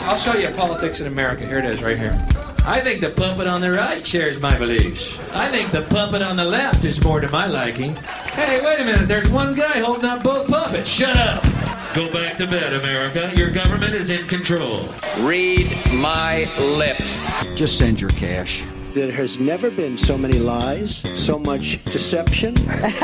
I'll show you politics in America. Here it is, right here. I think the puppet on the right shares my beliefs. I think the puppet on the left is more to my liking. Hey, wait a minute. There's one guy holding up both puppets. Shut up. Go back to bed, America. Your government is in control. Read my lips. Just send your cash. There has never been so many lies, so much deception. Doesn't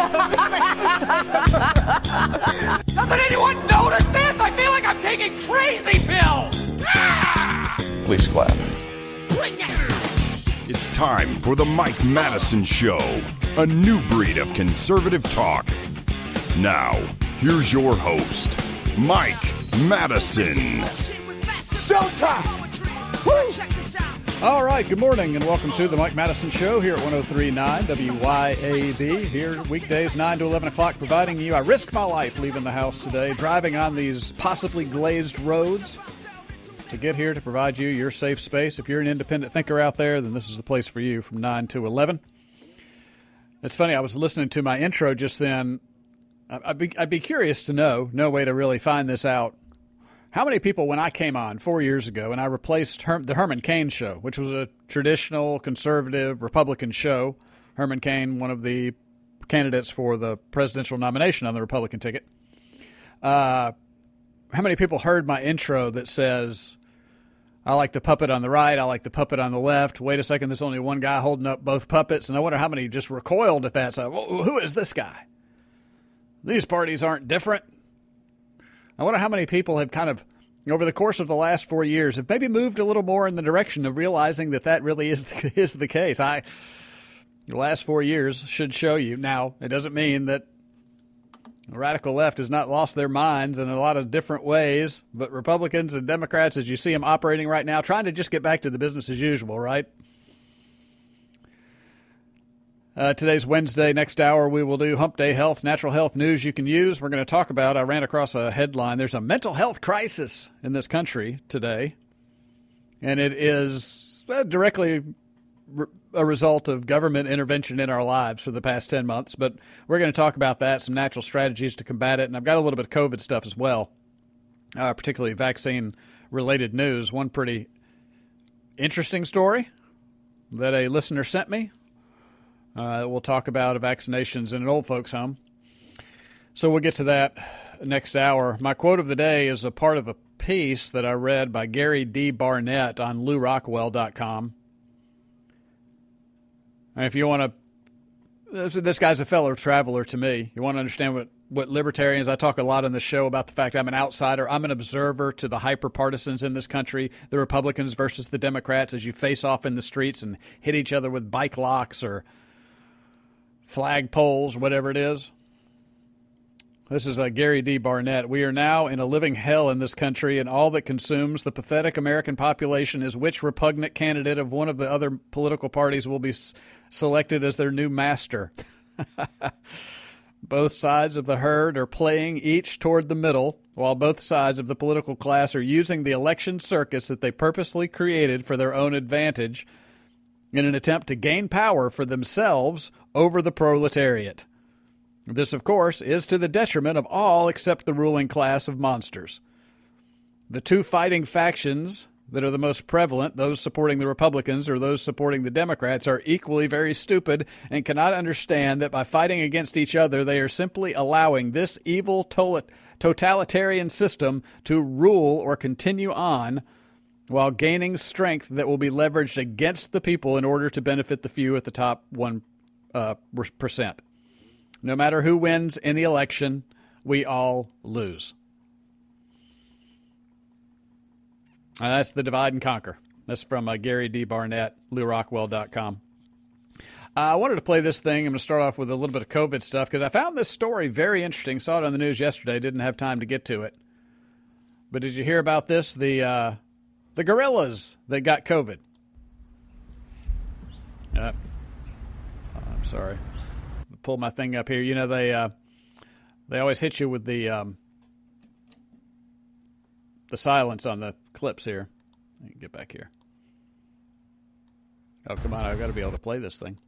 anyone notice this? I feel like I'm taking crazy pills. Please clap. It's time for the Mike Madison Show, a new breed of conservative talk. Now, here's your host, Mike Madison. Showtime! All right, good morning and welcome to the Mike Madison Show here at 103.9 WYAB. Here weekdays 9 to 11 o'clock, providing you. I risk my life leaving the house today, driving on these possibly glazed roads to get here to provide you your safe space. If you're an independent thinker out there, then this is the place for you from 9 to 11. It's funny, I was listening to my intro just then. I'd be curious to know, no way to really find this out, how many people, when I came on 4 years ago and I replaced the Herman Cain show, which was a traditional conservative Republican show, Herman Cain, one of the candidates for the presidential nomination on the Republican ticket, how many people heard my intro that says, I like the puppet on the right, I like the puppet on the left, wait a second, there's only one guy holding up both puppets, and I wonder how many just recoiled at that, so, well, who is this guy? These parties aren't different. I wonder how many people have kind of, over the course of the last 4 years, have maybe moved a little more in the direction of realizing that that really is the case. The last 4 years should show you. Now, it doesn't mean that the radical left has not lost their minds in a lot of different ways, but Republicans and Democrats, as you see them operating right now, trying to just get back to the business as usual, right? Today's Wednesday. Next hour, we will do Hump Day Health, natural health news you can use. We're going to talk about, I ran across a headline, there's a mental health crisis in this country today, and it is directly a result of government intervention in our lives for the past 10 months. But we're going to talk about that, some natural strategies to combat it, and I've got a little bit of COVID stuff as well, particularly vaccine-related news. One pretty interesting story that a listener sent me. We'll talk about vaccinations in an old folks' home. So we'll get to that next hour. My quote of the day is a part of a piece that I read by Gary D. Barnett on LouRockwell.com. And if you want to, this guy's a fellow traveler to me. You want to understand what libertarians, I talk a lot on the show about the fact I'm an outsider. I'm an observer to the hyper-partisans in this country, the Republicans versus the Democrats, as you face off in the streets and hit each other with bike locks or flag poles, whatever it is. This is Gary D. Barnett. We are now in a living hell in this country, and all that consumes the pathetic American population is which repugnant candidate of one of the other political parties will be selected as their new master. Both sides of the herd are playing each toward the middle, while both sides of the political class are using the election circus that they purposely created for their own advantage in an attempt to gain power for themselves over the proletariat. This, of course, is to the detriment of all except the ruling class of monsters. The two fighting factions that are the most prevalent, those supporting the Republicans or those supporting the Democrats, are equally very stupid and cannot understand that by fighting against each other, they are simply allowing this evil totalitarian system to rule or continue on while gaining strength that will be leveraged against the people in order to benefit the few at the top 1%. No matter who wins in the election, we all lose. And that's the divide and conquer. That's from Gary D. Barnett, LouRockwell.com. I wanted to play this thing. I'm going to start off with a little bit of COVID stuff because I found this story very interesting. Saw it on the news yesterday. Didn't have time to get to it. But did you hear about this? The gorillas that got COVID. I'm sorry. Pull my thing up here. You know, they always hit you with the silence on the clips here. Let me get back here. Oh, come on. I've got to be able to play this thing.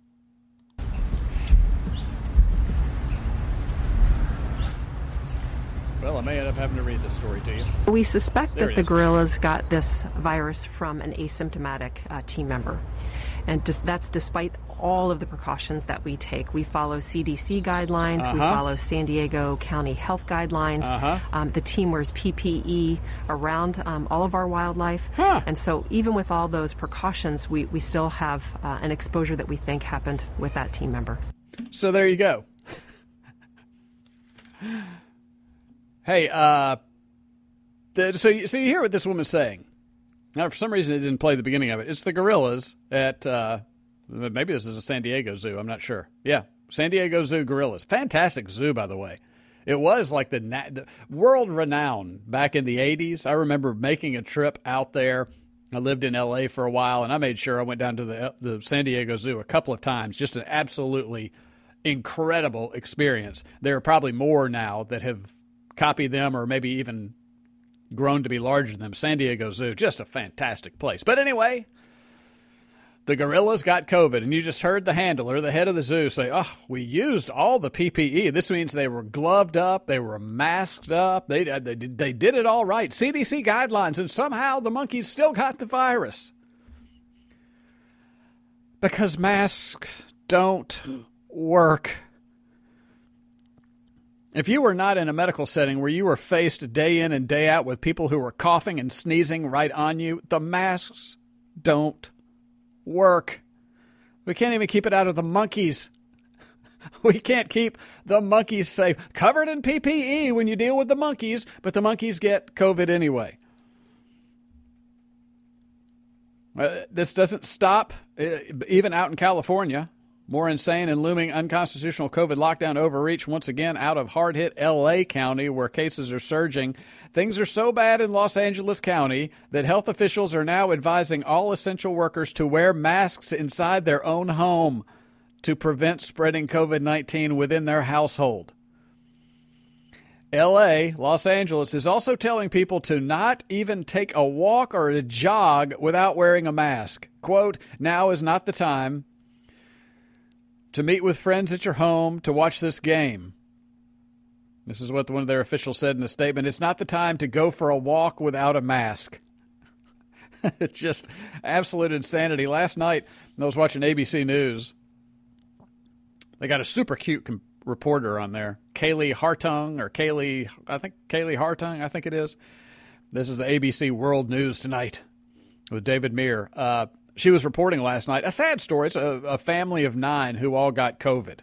Well, I may end up having to read this story to you. We suspect that the gorillas got this virus from an asymptomatic team member. And that's despite all of the precautions that we take. We follow CDC guidelines. We follow San Diego County health guidelines. The team wears PPE around all of our wildlife. And so even with all those precautions, we still have an exposure that we think happened with that team member. So there you go. Hey, so you hear what this woman's saying. Now, for some reason, it didn't play the beginning of it. It's the gorillas at, maybe this is a San Diego zoo. I'm not sure. Yeah, San Diego Zoo gorillas. Fantastic zoo, by the way. It was like the world renowned back in the 80s. I remember making a trip out there. I lived in L.A. for a while, and I made sure I went down to the San Diego Zoo a couple of times. Just an absolutely incredible experience. There are probably more now that have copied them or maybe even grown to be larger than them. San Diego Zoo, just a fantastic place. But anyway, the gorillas got COVID, and you just heard the handler, the head of the zoo, say, we used all the PPE. This means they were gloved up, they were masked up, they did it all right. CDC guidelines, and somehow the monkeys still got the virus. Because masks don't work. If you were not in a medical setting where you were faced day in and day out with people who were coughing and sneezing right on you, the masks don't work. We can't even keep it out of the monkeys. We can't keep the monkeys safe. Covered in PPE when you deal with the monkeys, but the monkeys get COVID anyway. This doesn't stop, even out in California. More insane and looming unconstitutional COVID lockdown overreach once again out of hard-hit L.A. County where cases are surging. Things are so bad in Los Angeles County that health officials are now advising all essential workers to wear masks inside their own home to prevent spreading COVID-19 within their household. L.A., Los Angeles, is also telling people to not even take a walk or a jog without wearing a mask. Quote, now is not the time to meet with friends at your home to watch this game. This is what one of their officials said in a statement. It's not the time to go for a walk without a mask. It's just absolute insanity. Last night, I was watching ABC News. They got a super cute reporter on there. Kaylee Hartung, Kaylee Hartung, I think it is. This is the ABC World News Tonight with David Meir. She was reporting last night a sad story. It's a family of 9 who all got COVID.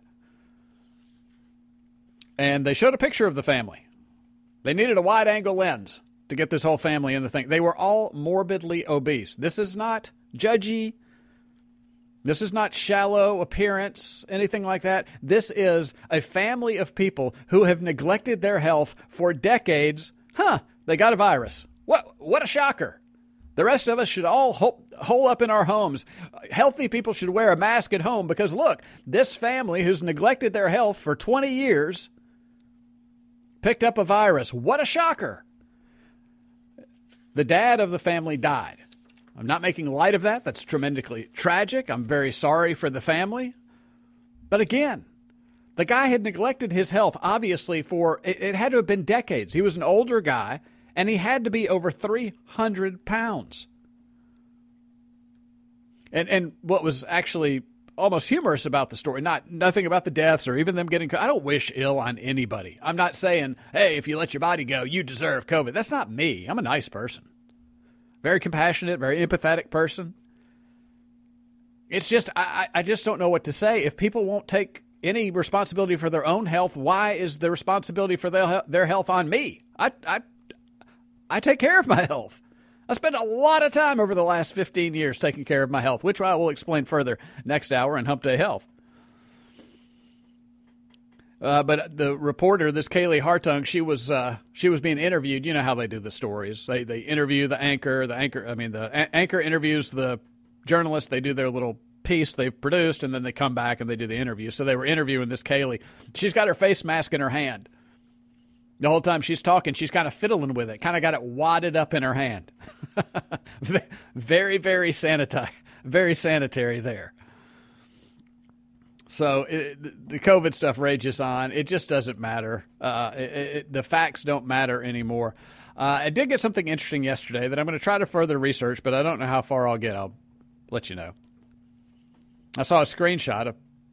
And they showed a picture of the family. They needed a wide-angle lens to get this whole family in the thing. They were all morbidly obese. This is not judgy. This is not shallow appearance, anything like that. This is a family of people who have neglected their health for decades. They got a virus. What a shocker. The rest of us should all hole up in our homes. Healthy people should wear a mask at home because, look, this family who's neglected their health for 20 years picked up a virus. What a shocker. The dad of the family died. I'm not making light of that. That's tremendously tragic. I'm very sorry for the family. But again, the guy had neglected his health, obviously, it had to have been decades. He was an older guy. And he had to be over 300 pounds. And what was actually almost humorous about the story, nothing about the deaths or even them getting I don't wish ill on anybody. I'm not saying, hey, if you let your body go, you deserve COVID. That's not me. I'm a nice person. Very compassionate, very empathetic person. It's just, I just don't know what to say. If people won't take any responsibility for their own health, why is the responsibility for their health on me? I take care of my health. I spent a lot of time over the last 15 years taking care of my health, which I will explain further next hour in Hump Day Health. But the reporter, this Kaylee Hartung, she was being interviewed. You know how they do the stories. They interview the anchor. The anchor interviews the journalist. They do their little piece they've produced, and then they come back and they do the interview. So they were interviewing this Kaylee. She's got her face mask in her hand. The whole time she's talking, she's kind of fiddling with it, kind of got it wadded up in her hand. Very, very sanitary there. So the COVID stuff rages on. It just doesn't matter. The facts don't matter anymore. I did get something interesting yesterday that I'm going to try to further research, but I don't know how far I'll get. I'll let you know. I saw a screenshot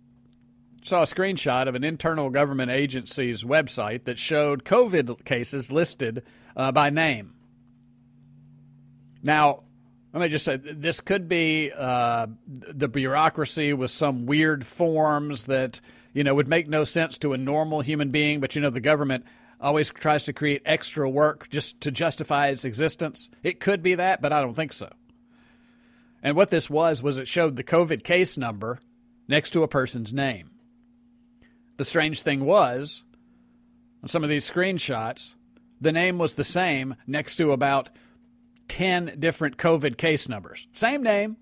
of an internal government agency's website that showed COVID cases listed by name. Now, let me just say, this could be the bureaucracy with some weird forms that, would make no sense to a normal human being, but, the government always tries to create extra work just to justify its existence. It could be that, but I don't think so. And what this was it showed the COVID case number next to a person's name. The strange thing was, on some of these screenshots, the name was the same next to about 10 different COVID case numbers. Same name.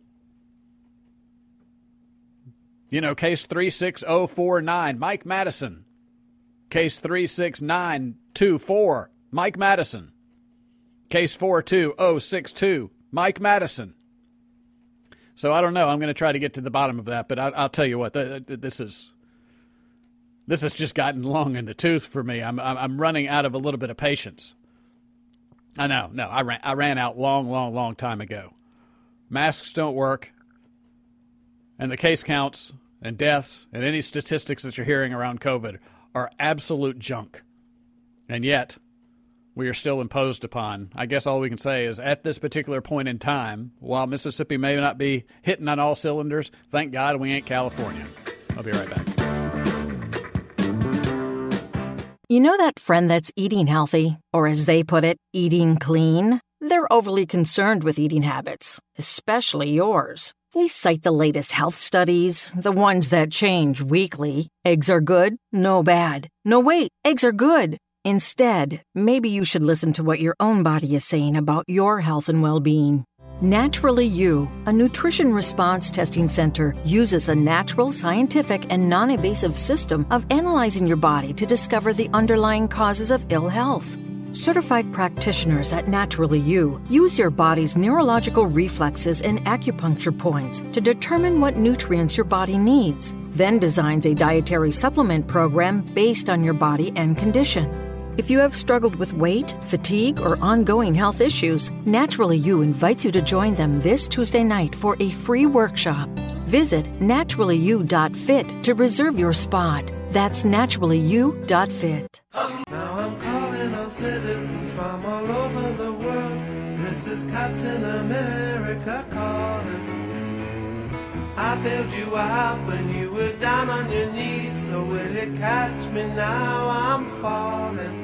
Case 36049, Mike Madison. Case 36924, Mike Madison. Case 42062, Mike Madison. So I don't know. I'm going to try to get to the bottom of that, but I'll tell you what, this has just gotten long in the tooth for me. I'm running out of a little bit of patience. I know. No, I ran out long time ago. Masks don't work, and the case counts and deaths and any statistics that you're hearing around COVID are absolute junk. And yet, we are still imposed upon. I guess all we can say is at this particular point in time, while Mississippi may not be hitting on all cylinders, thank God we ain't California. I'll be right back. You know that friend that's eating healthy, or as they put it, eating clean? They're overly concerned with eating habits, especially yours. They cite the latest health studies, the ones that change weekly. Eggs are good? No bad. No, wait, eggs are good. Instead, maybe you should listen to what your own body is saying about your health and well-being. Naturally You, a nutrition response testing center, uses a natural, scientific, and non-invasive system of analyzing your body to discover the underlying causes of ill health. Certified practitioners at Naturally You use your body's neurological reflexes and acupuncture points to determine what nutrients your body needs, then designs a dietary supplement program based on your body and condition. If you have struggled with weight, fatigue, or ongoing health issues, Naturally You invites you to join them this Tuesday night for a free workshop. Visit naturallyu.fit to reserve your spot. That's naturallyu.fit. Now I'm calling on citizens from all over the world. This is Captain America calling. I bailed you out when you were down on your knees. So will you catch me now? I'm falling.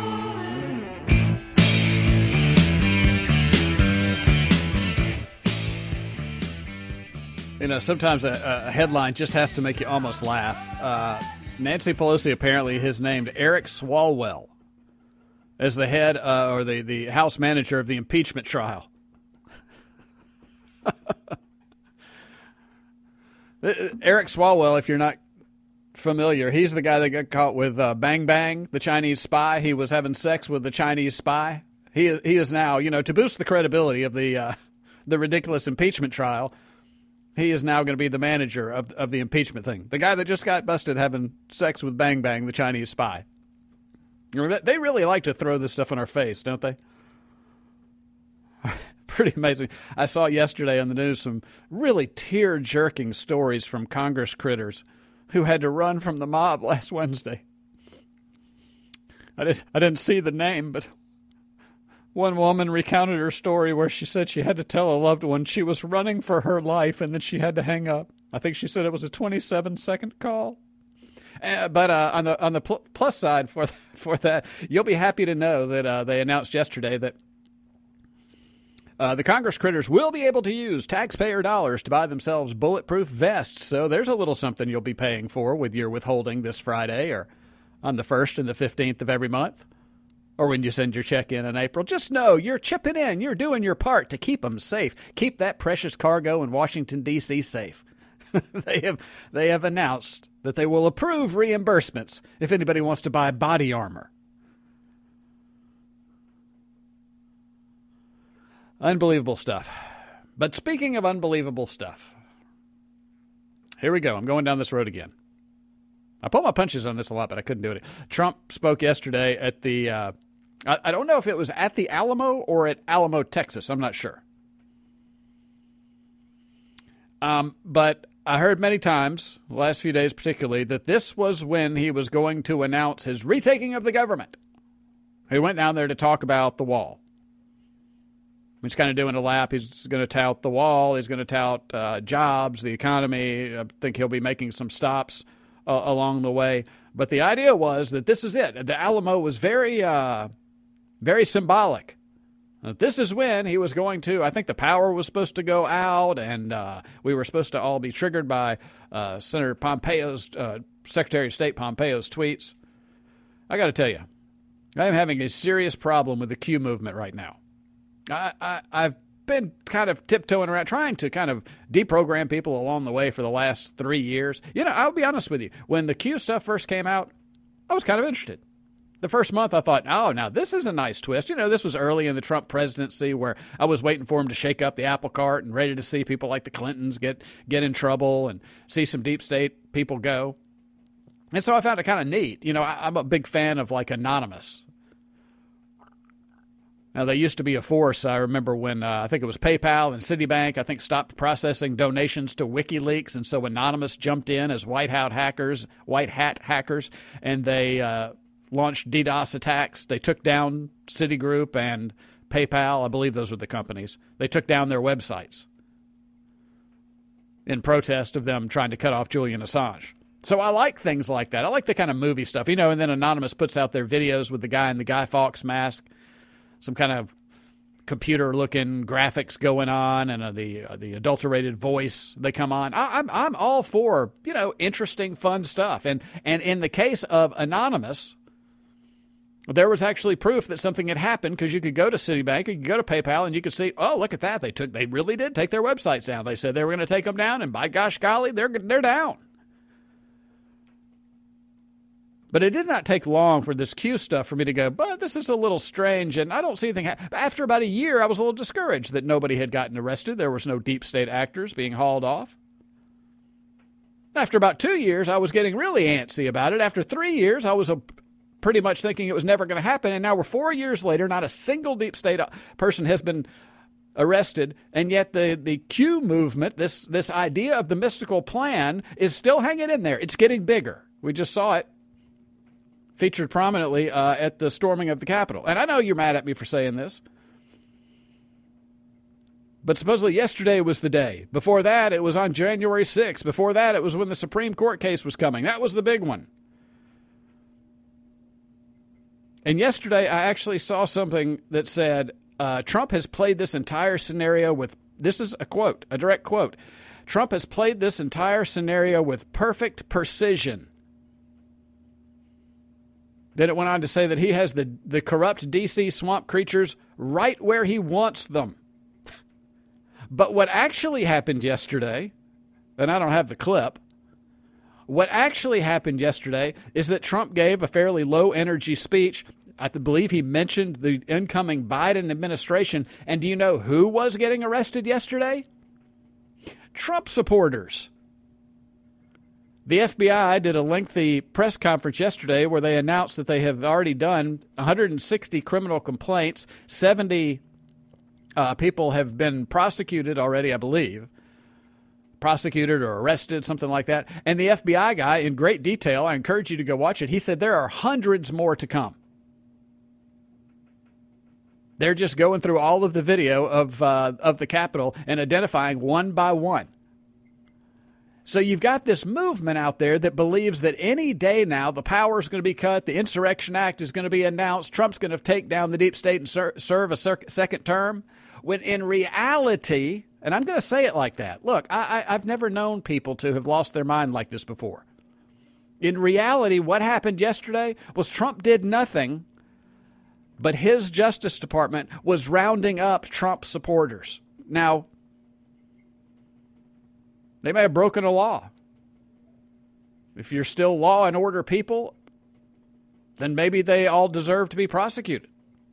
Sometimes a headline just has to make you almost laugh. Nancy Pelosi apparently has named Eric Swalwell as the head or the House manager of the impeachment trial. Eric Swalwell, if you're not familiar, he's the guy that got caught with Bang Bang, the Chinese spy. He was having sex with the Chinese spy. He is now, to boost the credibility of the ridiculous impeachment trial, he is now going to be the manager of the impeachment thing. The guy that just got busted having sex with Bang Bang, the Chinese spy. They really like to throw this stuff in our face, don't they? Pretty amazing. I saw yesterday on the news some really tear-jerking stories from Congress critters who had to run from the mob last Wednesday. I didn't see the name, but one woman recounted her story where she said she had to tell a loved one she was running for her life and that she had to hang up. I think she said it was a 27-second call. But on the plus side for that, you'll be happy to know that they announced yesterday that the Congress critters will be able to use taxpayer dollars to buy themselves bulletproof vests. So there's a little something you'll be paying for with your withholding this Friday or on the 1st and the 15th of every month. Or when you send your check in April, just know you're chipping in. You're doing your part to keep them safe. Keep that precious cargo in Washington, D.C. safe. They have announced that they will approve reimbursements if anybody wants to buy body armor. Unbelievable stuff. But speaking of unbelievable stuff, here we go. I'm going down this road again. I pull my punches on this a lot, but I couldn't do it. Trump spoke yesterday at the, I don't know if it was at the Alamo or at Alamo, Texas. I'm not sure. But I heard many times, the last few days particularly, that this was when he was going to announce his retaking of the government. He went down there to talk about the wall. He's kind of doing a lap. He's going to tout the wall. He's going to tout jobs, the economy. I think he'll be making some stops along the way. But the idea was that this is it. The Alamo was very, very symbolic. This is when he was going to, I think the power was supposed to go out, and we were supposed to all be triggered by Senator Pompeo's, Secretary of State Pompeo's tweets. I got to tell you, I am having a serious problem with the Q movement right now. I've been kind of tiptoeing around, trying to kind of deprogram people along the way for the last 3 years. You know, I'll be honest with you. When the Q stuff first came out, I was kind of interested. The first month I thought, oh, now this is a nice twist. You know, this was early in the Trump presidency where I was waiting for him to shake up the apple cart and ready to see people like the Clintons get in trouble and see some deep state people go. And so I found it kind of neat. You know, I'm a big fan of like Anonymous. Now, they used to be a force. I remember when I think it was PayPal and Citibank, I think, stopped processing donations to WikiLeaks. And so Anonymous jumped in as white hat hackers, and they launched DDoS attacks. They took down Citigroup and PayPal. I believe those were the companies. They took down their websites in protest of them trying to cut off Julian Assange. So I like things like that. I like the kind of movie stuff, you know, and then Anonymous puts out their videos with the guy in the Guy Fawkes mask. Some kind of computer-looking graphics going on, and the adulterated voice they come on. I'm all for, you know, interesting, fun stuff. And in the case of Anonymous, there was actually proof that something had happened because you could go to Citibank, you could go to PayPal, and you could see, oh, look at that. They really did take their websites down. They said they were going to take them down, and by gosh golly, they're down. But it did not take long for this Q stuff for me to go, but this is a little strange, and I don't see anything. After about a year, I was a little discouraged that nobody had gotten arrested. There was no deep state actors being hauled off. After about 2 years, I was getting really antsy about it. After 3 years, I was pretty much thinking it was never going to happen, and now we're 4 years later, not a single deep state person has been arrested, and yet the Q movement, this idea of the mystical plan, is still hanging in there. It's getting bigger. We just saw it featured prominently at the storming of the Capitol. And I know you're mad at me for saying this, but supposedly yesterday was the day. Before that, it was on January 6th. Before that, it was when the Supreme Court case was coming. That was the big one. And yesterday, I actually saw something that said Trump has played this entire scenario with, this is a quote, a direct quote, Trump has played this entire scenario with perfect precision. Then it went on to say that he has the corrupt D.C. swamp creatures right where he wants them. But what actually happened yesterday, and I don't have the clip, what actually happened yesterday is that Trump gave a fairly low-energy speech. I believe he mentioned the incoming Biden administration. And do you know who was getting arrested yesterday? Trump supporters. The FBI did a lengthy press conference yesterday where they announced that they have already done 160 criminal complaints. 70 people have been prosecuted already, I believe. Prosecuted or arrested, something like that. And the FBI guy, in great detail, I encourage you to go watch it, he said there are hundreds more to come. They're just going through all of the video of the Capitol and identifying one by one. So you've got this movement out there that believes that any day now the power is going to be cut, the Insurrection Act is going to be announced, Trump's going to take down the deep state and serve a second term, when in reality, and I'm going to say it like that, look, I've never known people to have lost their mind like this before. In reality, what happened yesterday was Trump did nothing, but his Justice Department was rounding up Trump supporters. Now, they may have broken a law. If you're still law and order people, then maybe they all deserve to be prosecuted.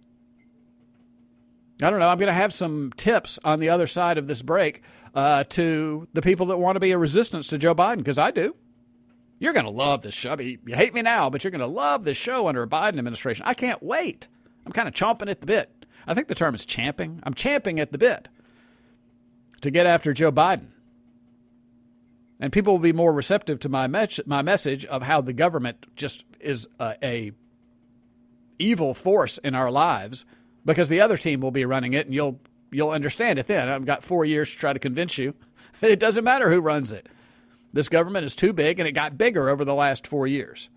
I don't know. I'm going to have some tips on the other side of this break to the people that want to be a resistance to Joe Biden, because I do. You're going to love this show. I mean, you hate me now, but you're going to love this show under a Biden administration. I can't wait. I'm kind of chomping at the bit. I think the term is champing. I'm champing at the bit to get after Joe Biden. And people will be more receptive to my message of how the government just is a evil force in our lives, because the other team will be running it, and you'll understand it then. I've got 4 years to try to convince you. It doesn't matter who runs it. This government is too big, and it got bigger over the last 4 years.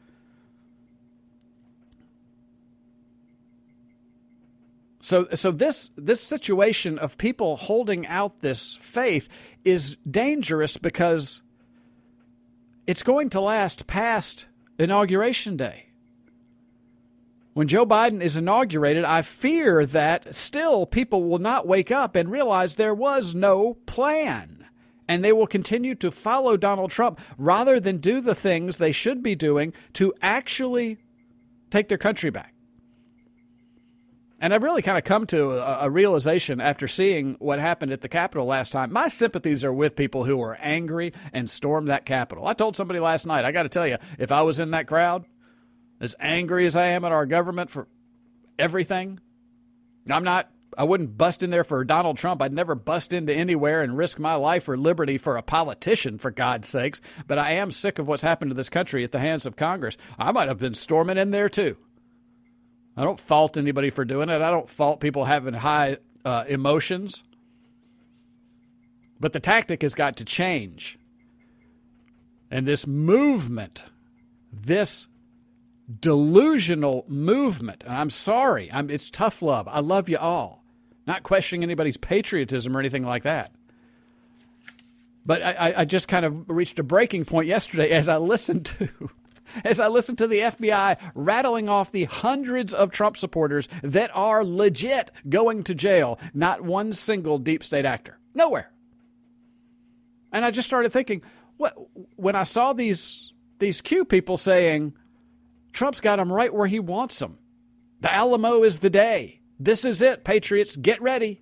So this situation of people holding out this faith is dangerous because it's going to last past Inauguration Day. When Joe Biden is inaugurated, I fear that still people will not wake up and realize there was no plan. And they will continue to follow Donald Trump rather than do the things they should be doing to actually take their country back. And I've really kind of come to a realization after seeing what happened at the Capitol last time. My sympathies are with people who were angry and stormed that Capitol. I told somebody last night, I got to tell you, if I was in that crowd, as angry as I am at our government for everything, I wouldn't bust in there for Donald Trump. I'd never bust into anywhere and risk my life or liberty for a politician, for God's sakes. But I am sick of what's happened to this country at the hands of Congress. I might have been storming in there, too. I don't fault anybody for doing it. I don't fault people having high emotions. But the tactic has got to change. And this movement, this delusional movement, and I'm sorry, it's tough love. I love you all. Not questioning anybody's patriotism or anything like that. But I just kind of reached a breaking point yesterday as I listened to the FBI rattling off the hundreds of Trump supporters that are legit going to jail. Not one single deep state actor. Nowhere. And I just started thinking, when I saw these Q people saying, Trump's got them right where he wants them. The Alamo is the day. This is it, patriots. Get ready.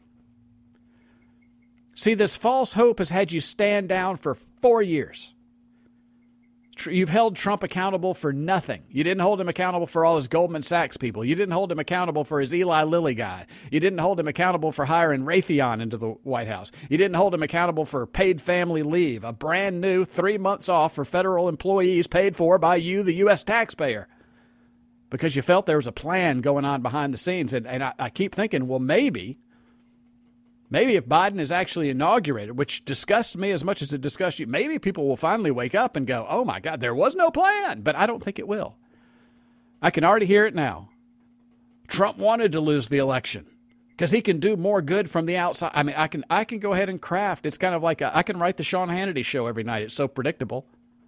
See, this false hope has had you stand down for 4 years. You've held Trump accountable for nothing. You didn't hold him accountable for all his Goldman Sachs people. You didn't hold him accountable for his Eli Lilly guy. You didn't hold him accountable for hiring Raytheon into the White House. You didn't hold him accountable for paid family leave, a brand new 3 months off for federal employees paid for by you, the U.S. taxpayer, because you felt there was a plan going on behind the scenes. And I keep thinking, well, maybe if Biden is actually inaugurated, which disgusts me as much as it disgusts you, maybe people will finally wake up and go, oh, my God, there was no plan. But I don't think it will. I can already hear it now. Trump wanted to lose the election because he can do more good from the outside. I mean, I can go ahead and craft. It's kind of like I can write the Sean Hannity show every night. It's so predictable.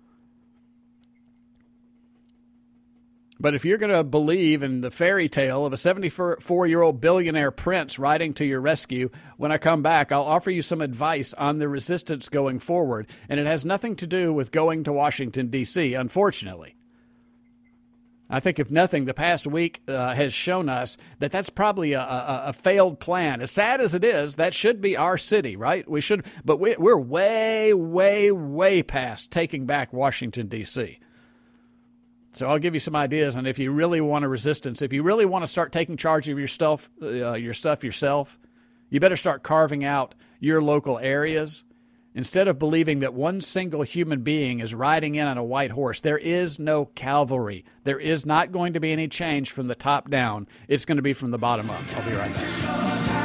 But if you're going to believe in the fairy tale of a 74-year-old billionaire prince riding to your rescue, when I come back, I'll offer you some advice on the resistance going forward. And it has nothing to do with going to Washington, D.C., unfortunately. I think, if nothing, the past week has shown us that that's probably a failed plan. As sad as it is, that should be our city, right? But we're way, way, way past taking back Washington, D.C., So I'll give you some ideas on if you really want a resistance, if you really want to start taking charge of your stuff yourself, you better start carving out your local areas. Instead of believing that one single human being is riding in on a white horse, there is no cavalry. There is not going to be any change from the top down. It's going to be from the bottom up. I'll be right back.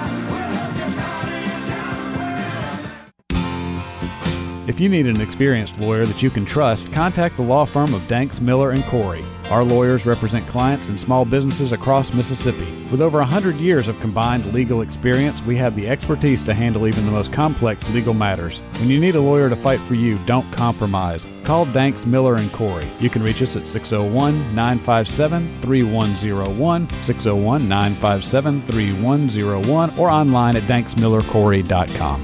If you need an experienced lawyer that you can trust, contact the law firm of Danks, Miller & Corey. Our lawyers represent clients and small businesses across Mississippi. With over 100 years of combined legal experience, we have the expertise to handle even the most complex legal matters. When you need a lawyer to fight for you, don't compromise. Call Danks, Miller & Corey. You can reach us at 601-957-3101, 601-957-3101, or online at danksmillercorey.com.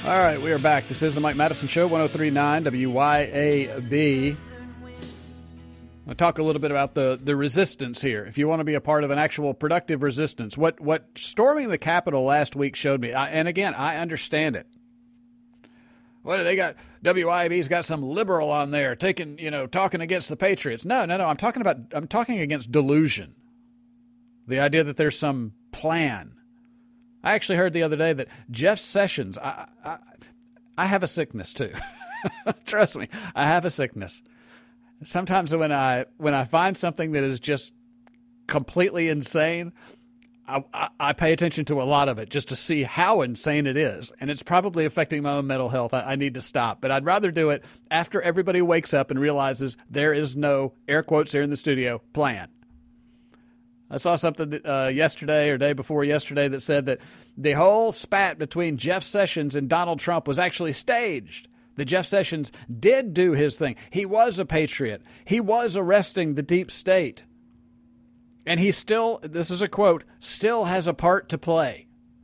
All right, we are back. This is the Mike Madison Show, 103.9 WYAB. I'll talk a little bit about the resistance here. If you want to be a part of an actual productive resistance, what storming the Capitol last week showed me, and again, I understand it. What do they got? WYAB's got some liberal on there talking against the Patriots. No. I'm talking against delusion. The idea that there's some plan. I actually heard the other day that Jeff Sessions, I have a sickness too. Trust me, I have a sickness. Sometimes when I find something that is just completely insane, I pay attention to a lot of it just to see how insane it is. And it's probably affecting my own mental health. I need to stop. But I'd rather do it after everybody wakes up and realizes there is no, air quotes here in the studio, plan. I saw something yesterday or day before yesterday that said that the whole spat between Jeff Sessions and Donald Trump was actually staged. That Jeff Sessions did do his thing. He was a patriot. He was arresting the deep state. And he still, this is a quote, still has a part to play.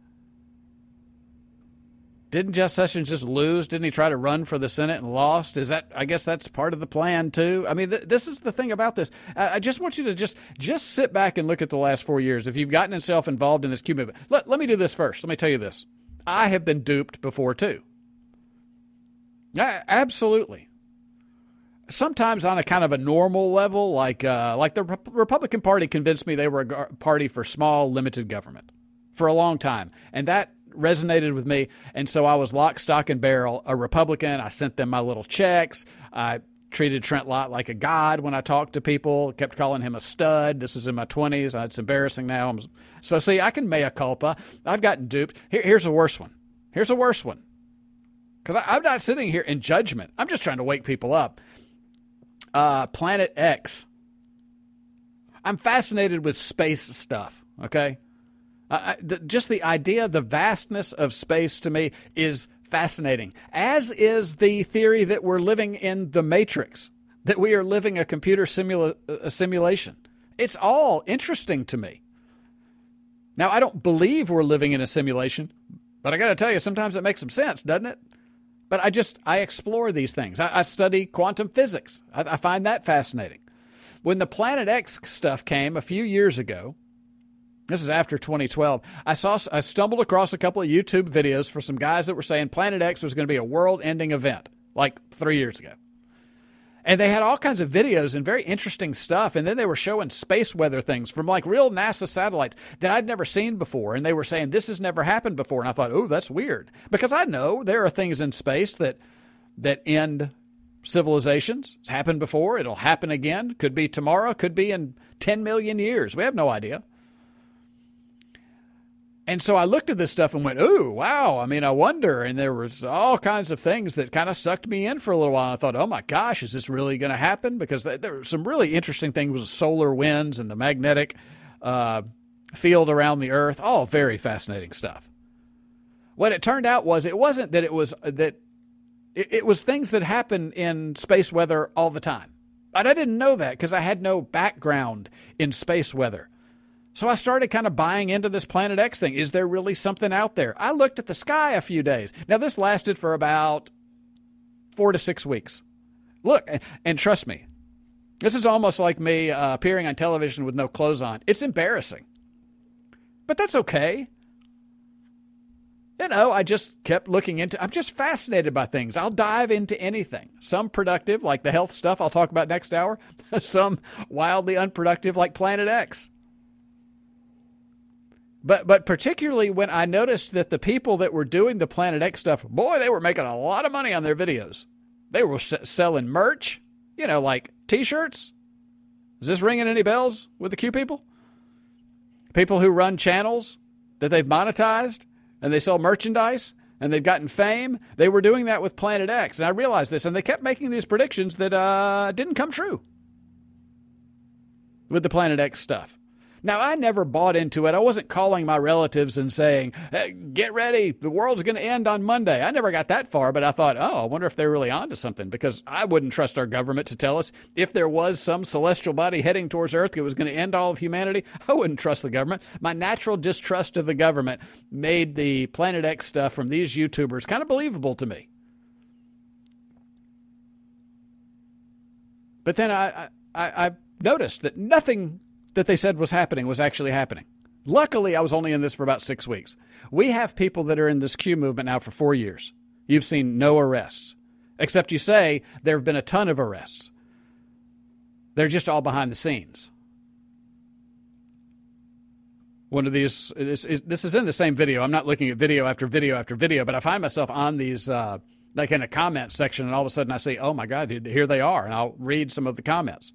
Didn't Jeff Sessions just lose? Didn't he try to run for the Senate and lost? I guess that's part of the plan too. I mean, this is the thing about this. I just want you to just sit back and look at the last 4 years. If you've gotten yourself involved in this Q movement, let me do this first. Let me tell you this. I have been duped before too. Absolutely. Sometimes on a kind of a normal level, like the Republican Party convinced me they were a party for small, limited government for a long time. And that resonated with me. And so I was lock, stock, and barrel a Republican. I sent them my little checks. I treated Trent Lott like a god when I talked to people, kept calling him a stud. This is in my 20s. It's embarrassing now. So see, I can mea culpa. I've gotten duped. Here's a worse one. Here's a worse one. Because I'm not sitting here in judgment. I'm just trying to wake people up. Planet X. I'm fascinated with space stuff, okay? Just the idea, the vastness of space to me is fascinating, as is the theory that we're living in the Matrix, that we are living a computer simulation. It's all interesting to me. Now, I don't believe we're living in a simulation, but I got to tell you, sometimes it makes some sense, doesn't it? But I explore these things. I study quantum physics. I find that fascinating. When the Planet X stuff came a few years ago, this is after 2012, I stumbled across a couple of YouTube videos for some guys that were saying Planet X was going to be a world-ending event, like 3 years ago. And they had all kinds of videos and very interesting stuff. And then they were showing space weather things from like real NASA satellites that I'd never seen before. And they were saying, this has never happened before. And I thought, oh, that's weird. Because I know there are things in space that end civilizations. It's happened before. It'll happen again. Could be tomorrow. Could be in 10 million years. We have no idea. And so I looked at this stuff and went, ooh, wow. I mean, I wonder. And there was all kinds of things that kind of sucked me in for a little while. And I thought, oh, my gosh, is this really going to happen? Because there were some really interesting things with solar winds and the magnetic field around the Earth. All very fascinating stuff. What it turned out was it wasn't that it was things that happen in space weather all the time. But I didn't know that because I had no background in space weather. So I started kind of buying into this Planet X thing. Is there really something out there? I looked at the sky a few days. Now, this lasted for about 4 to 6 weeks. Look, and trust me, this is almost like me appearing on television with no clothes on. It's embarrassing. But that's okay. You know, I just kept looking into, I'm just fascinated by things. I'll dive into anything. Some productive, like the health stuff I'll talk about next hour. Some wildly unproductive, like Planet X. But particularly when I noticed that the people that were doing the Planet X stuff, boy, they were making a lot of money on their videos. They were selling merch, you know, like T-shirts. Is this ringing any bells with the Q people? People who run channels that they've monetized and they sell merchandise and they've gotten fame. They were doing that with Planet X. And I realized this, and they kept making these predictions that didn't come true with the Planet X stuff. Now, I never bought into it. I wasn't calling my relatives and saying, hey, get ready, the world's going to end on Monday. I never got that far, but I thought, I wonder if they're really onto something, because I wouldn't trust our government to tell us if there was some celestial body heading towards Earth that was going to end all of humanity. I wouldn't trust the government. My natural distrust of the government made the Planet X stuff from these YouTubers kind of believable to me. But then I noticed that nothing that they said was happening was actually happening. Luckily, I was only in this for about 6 weeks. We have people that are in this Q movement now for 4 years. You've seen no arrests, except you say there have been a ton of arrests. They're just all behind the scenes. One of these, this is in the same video. I'm not looking at video after video after video, but I find myself on these, like in a comment section, and all of a sudden I say, oh my God, here they are, and I'll read some of the comments.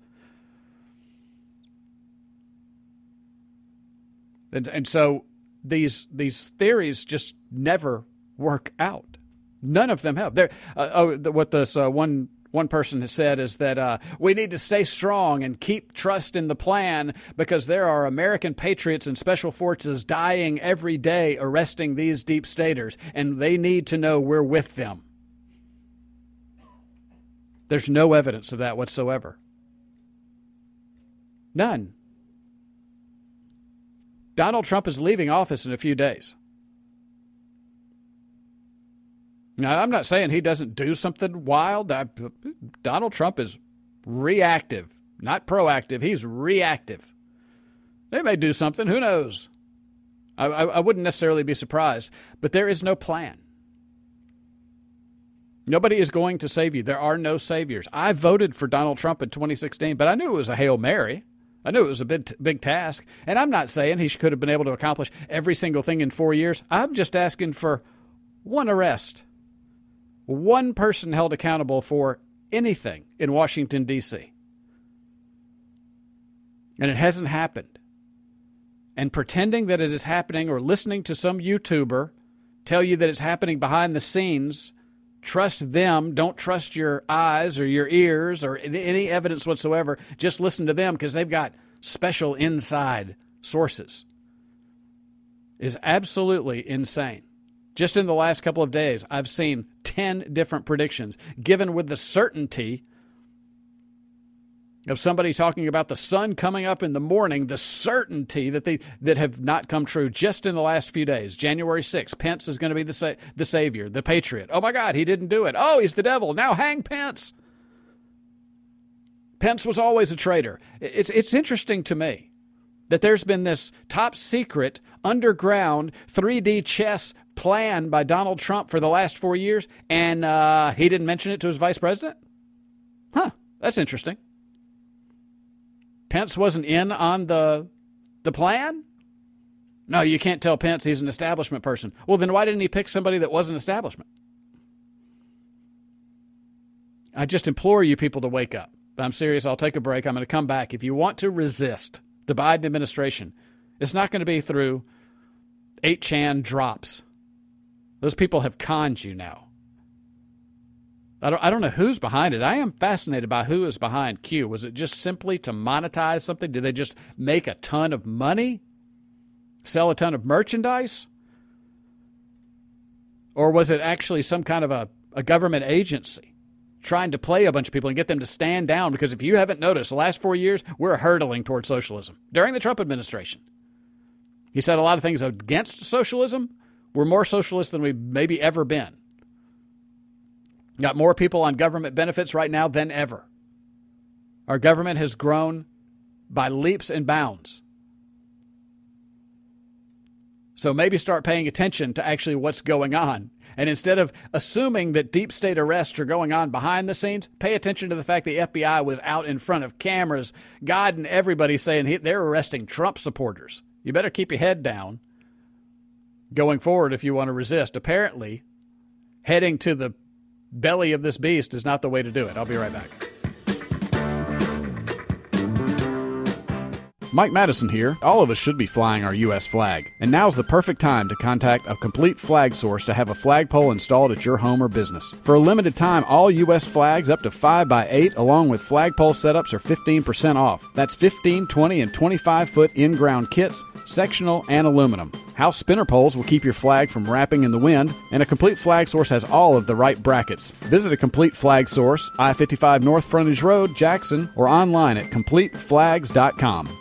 And so these theories just never work out. None of them have. What this one person has said is that we need to stay strong and keep trust in the plan, because there are American patriots and special forces dying every day arresting these deep staters, and they need to know we're with them. There's no evidence of that whatsoever. None. Donald Trump is leaving office in a few days. Now, I'm not saying he doesn't do something wild. Donald Trump is reactive, not proactive. He's reactive. They may do something. Who knows? I wouldn't necessarily be surprised. But there is no plan. Nobody is going to save you. There are no saviors. I voted for Donald Trump in 2016, but I knew it was a Hail Mary. I knew it was a big task, and I'm not saying he could have been able to accomplish every single thing in 4 years. I'm just asking for one arrest, one person held accountable for anything in Washington, D.C. And it hasn't happened. And pretending that it is happening, or listening to some YouTuber tell you that it's happening behind the scenes, trust them. Don't trust your eyes or your ears or any evidence whatsoever. Just listen to them, because they've got special inside sources. Is absolutely insane. Just in the last couple of days, I've seen 10 different predictions given with the certainty of somebody talking about the sun coming up in the morning, the certainty that have not come true just in the last few days. January 6th, Pence is going to be the savior, the patriot. Oh my God, he didn't do it. Oh, he's the devil. Now hang Pence. Pence was always a traitor. It's interesting to me that there's been this top secret, underground, 3D chess plan by Donald Trump for the last 4 years, and he didn't mention it to his vice president? Huh, that's interesting. Pence wasn't in on the plan? No, you can't tell Pence he's an establishment person. Well, then why didn't he pick somebody that wasn't establishment? I just implore you people to wake up. But I'm serious. I'll take a break. I'm going to come back. If you want to resist the Biden administration, it's not going to be through 8chan drops. Those people have conned you now. I don't know who's behind it. I am fascinated by who is behind Q. Was it just simply to monetize something? Did they just make a ton of money? Sell a ton of merchandise? Or was it actually some kind of a government agency trying to play a bunch of people and get them to stand down? Because if you haven't noticed, the last 4 years, we're hurtling towards socialism. During the Trump administration, he said a lot of things against socialism. We're more socialist than we've maybe ever been. Got more people on government benefits right now than ever. Our government has grown by leaps and bounds. So maybe start paying attention to actually what's going on. And instead of assuming that deep state arrests are going on behind the scenes, pay attention to the fact the FBI was out in front of cameras, God and everybody saying they're arresting Trump supporters. You better keep your head down going forward if you want to resist. Apparently, heading to the belly of this beast is not the way to do it. I'll be right back. Mike Madison here. All of us should be flying our U.S. flag, and now's the perfect time to contact a Complete Flag Source to have a flagpole installed at your home or business. For a limited time, all U.S. flags up to 5x8 along with flagpole setups are 15% off. That's 15, 20, and 25-foot in-ground kits, sectional, and aluminum. House spinner poles will keep your flag from wrapping in the wind, and a Complete Flag Source has all of the right brackets. Visit a Complete Flag Source, I-55 North Frontage Road, Jackson, or online at CompleteFlags.com.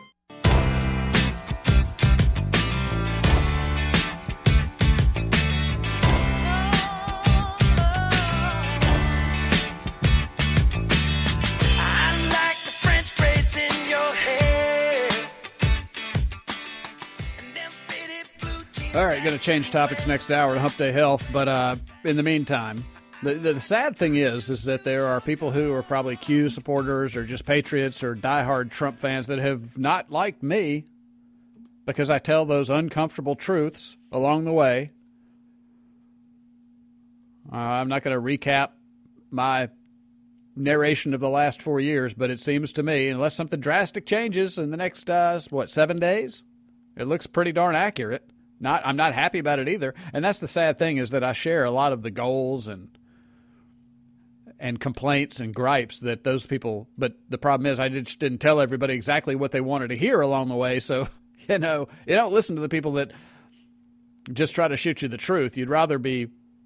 All right, going to change topics next hour to Hump Day Health, but in the meantime, the sad thing is that there are people who are probably Q supporters or just patriots or diehard Trump fans that have not liked me because I tell those uncomfortable truths along the way. I'm not going to recap my narration of the last 4 years, but it seems to me, unless something drastic changes in the next, 7 days, it looks pretty darn accurate. I'm not happy about it either. And that's the sad thing, is that I share a lot of the goals and complaints and gripes that those people, but the problem is I just didn't tell everybody exactly what they wanted to hear along the way. So, you don't listen to the people that just try to shoot you the truth. You'd rather be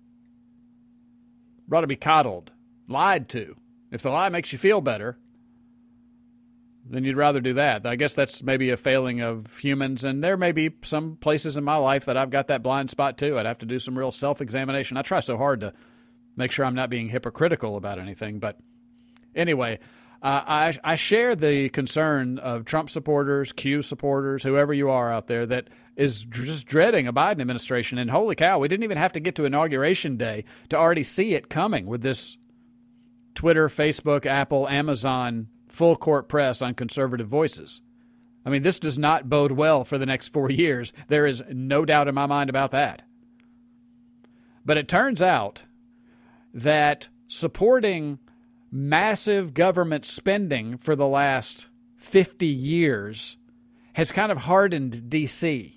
coddled, lied to. If the lie makes you feel better, then you'd rather do that. I guess that's maybe a failing of humans, and there may be some places in my life that I've got that blind spot too. I'd have to do some real self-examination. I try so hard to make sure I'm not being hypocritical about anything. But anyway, I share the concern of Trump supporters, Q supporters, whoever you are out there that is just dreading a Biden administration. And holy cow, we didn't even have to get to Inauguration Day to already see it coming with this Twitter, Facebook, Apple, Amazon full court press on conservative voices. I mean, this does not bode well for the next 4 years. There is no doubt in my mind about that. But it turns out that supporting massive government spending for the last 50 years has kind of hardened D.C.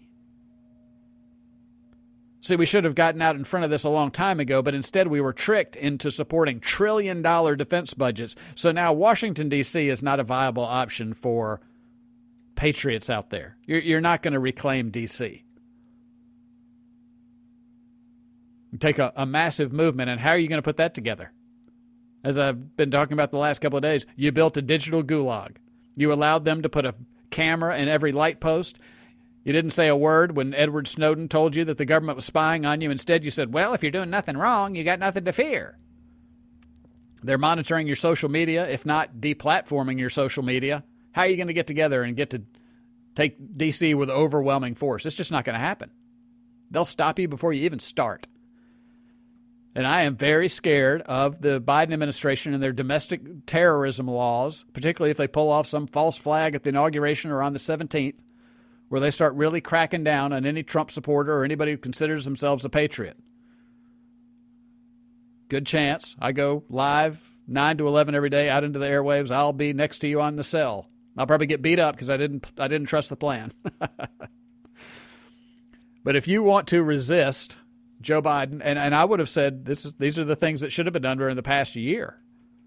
See, we should have gotten out in front of this a long time ago, but instead we were tricked into supporting trillion-dollar defense budgets. So now Washington, D.C. is not a viable option for patriots out there. You're not going to reclaim D.C. You take a massive movement, and how are you going to put that together? As I've been talking about the last couple of days, you built a digital gulag. You allowed them to put a camera in every light post. You didn't say a word when Edward Snowden told you that the government was spying on you. Instead, you said, well, if you're doing nothing wrong, you got nothing to fear. They're monitoring your social media, if not deplatforming your social media. How are you going to get together and get to take D.C. with overwhelming force? It's just not going to happen. They'll stop you before you even start. And I am very scared of the Biden administration and their domestic terrorism laws, particularly if they pull off some false flag at the inauguration or on the 17th. Where they start really cracking down on any Trump supporter or anybody who considers themselves a patriot. Good chance. I go live 9 to 11 every day out into the airwaves. I'll be next to you on the cell. I'll probably get beat up because I didn't trust the plan. But if you want to resist Joe Biden, and I would have said these are the things that should have been done during the past year.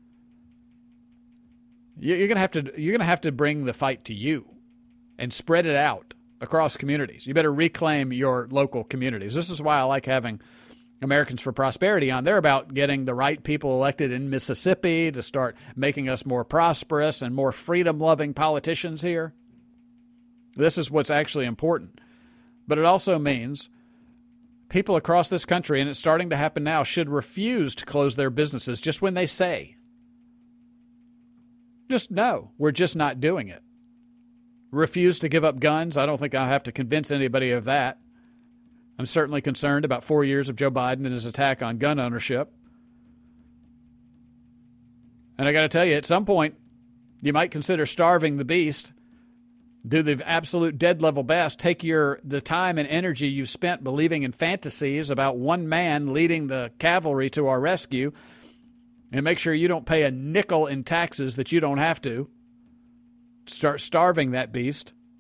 You're gonna have to bring the fight to you. And spread it out across communities. You better reclaim your local communities. This is why I like having Americans for Prosperity on. They're about getting the right people elected in Mississippi to start making us more prosperous and more freedom-loving politicians here. This is what's actually important. But it also means people across this country, and it's starting to happen now, should refuse to close their businesses just when they say, just no, we're just not doing it. Refuse to give up guns. I don't think I have to convince anybody of that. I'm certainly concerned about 4 years of Joe Biden and his attack on gun ownership. And I got to tell you, at some point, you might consider starving the beast. Do the absolute dead level best. Take the time and energy you've spent believing in fantasies about one man leading the cavalry to our rescue, and make sure you don't pay a nickel in taxes that you don't have to. Start starving that beast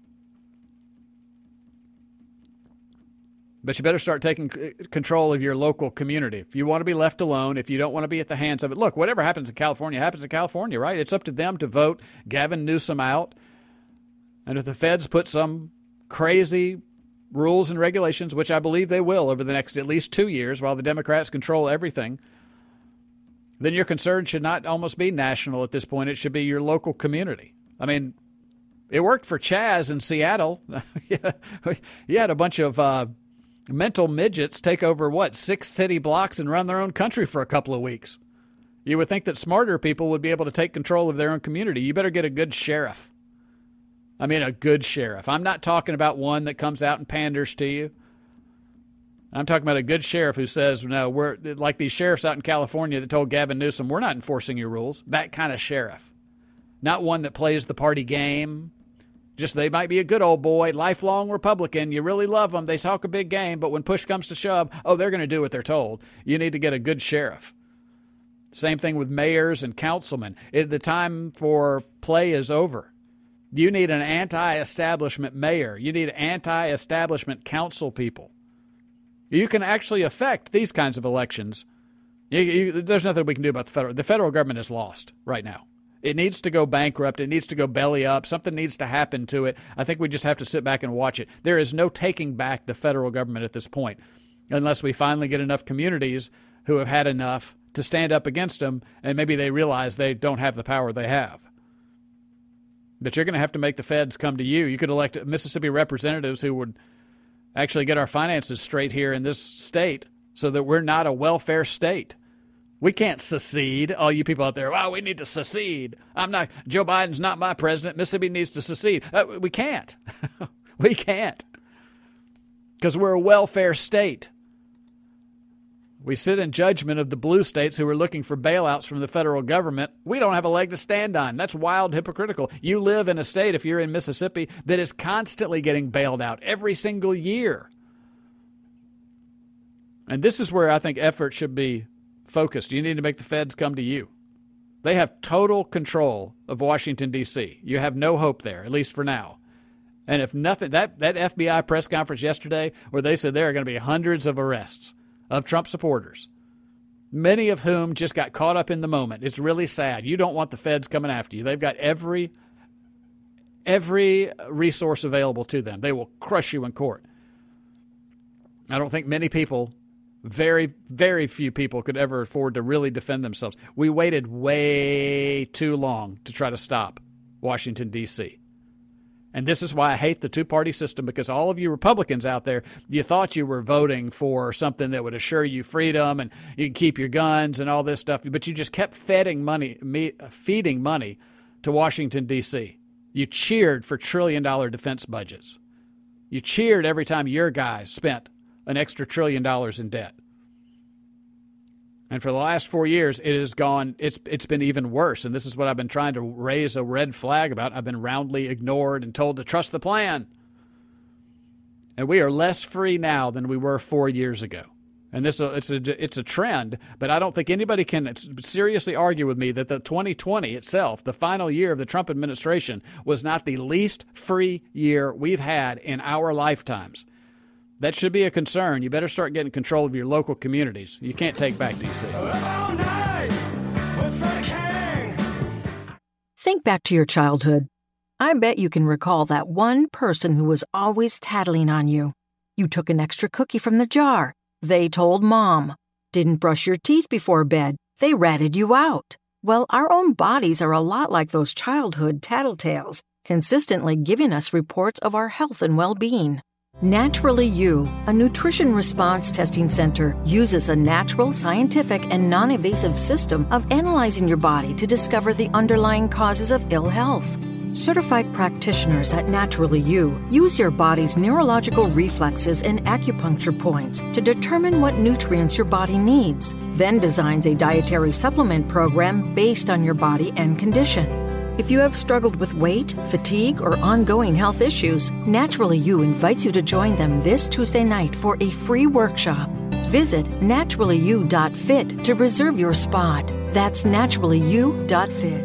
But you better start taking control of your local community. If you want to be left alone, if you don't want to be at the hands of it, look, whatever happens in California happens in California, right? It's up to them to vote Gavin Newsom out. And if the feds put some crazy rules and regulations, which I believe they will over the next at least 2 years while the Democrats control everything, then your concern should not almost be national at this point. It should be your local community. I mean, it worked for Chaz in Seattle. You had a bunch of mental midgets take over, 6 city blocks and run their own country for a couple of weeks. You would think that smarter people would be able to take control of their own community. You better get a good sheriff. I mean, a good sheriff. I'm not talking about one that comes out and panders to you. I'm talking about a good sheriff who says, no, we're like these sheriffs out in California that told Gavin Newsom, we're not enforcing your rules. That kind of sheriff. Not one that plays the party game. Just they might be a good old boy, lifelong Republican. You really love them. They talk a big game, but when push comes to shove, they're going to do what they're told. You need to get a good sheriff. Same thing with mayors and councilmen. The time for play is over. You need an anti-establishment mayor. You need anti-establishment council people. You can actually affect these kinds of elections. There's nothing we can do about the federal. The federal government is lost right now. It needs to go bankrupt. It needs to go belly up. Something needs to happen to it. I think we just have to sit back and watch it. There is no taking back the federal government at this point unless we finally get enough communities who have had enough to stand up against them, and maybe they realize they don't have the power they have. But you're going to have to make the feds come to you. You could elect Mississippi representatives who would actually get our finances straight here in this state so that we're not a welfare state. We can't secede. All you people out there, we need to secede. Joe Biden's not my president. Mississippi needs to secede. We can't. We can't. Because we're a welfare state. We sit in judgment of the blue states who are looking for bailouts from the federal government. We don't have a leg to stand on. That's wild, hypocritical. You live in a state, if you're in Mississippi, that is constantly getting bailed out every single year. And this is where I think effort should be focused. You need to make the feds come to you. They have total control of Washington, D.C. You have no hope there, at least for now. And if nothing, that FBI press conference yesterday where they said there are going to be hundreds of arrests of Trump supporters, many of whom just got caught up in the moment. It's really sad. You don't want the feds coming after you. They've got every resource available to them. They will crush you in court. I don't think many people, very, very few people could ever afford to really defend themselves. We waited way too long to try to stop Washington, D.C. And this is why I hate the two-party system, because all of you Republicans out there, you thought you were voting for something that would assure you freedom and you can keep your guns and all this stuff, but you just kept feeding money to Washington, D.C. You cheered for trillion-dollar defense budgets. You cheered every time your guys spent an extra $1 trillion in debt. And for the last 4 years, it has gone, it's been even worse. And this is what I've been trying to raise a red flag about. I've been roundly ignored and told to trust the plan. And we are less free now than we were 4 years ago. And it's a trend, but I don't think anybody can seriously argue with me that the 2020 itself, the final year of the Trump administration, was not the least free year we've had in our lifetimes. That should be a concern. You better start getting control of your local communities. You can't take back D.C. Think back to your childhood. I bet you can recall that one person who was always tattling on you. You took an extra cookie from the jar. They told Mom. Didn't brush your teeth before bed. They ratted you out. Well, our own bodies are a lot like those childhood tattletales, consistently giving us reports of our health and well-being. Naturally You, a nutrition response testing center, uses a natural, scientific, and non-invasive system of analyzing your body to discover the underlying causes of ill health. Certified practitioners at Naturally You use your body's neurological reflexes and acupuncture points to determine what nutrients your body needs, then designs a dietary supplement program based on your body and condition. If you have struggled with weight, fatigue, or ongoing health issues, Naturally You invites you to join them this Tuesday night for a free workshop. Visit naturallyu.fit to reserve your spot. That's naturallyu.fit.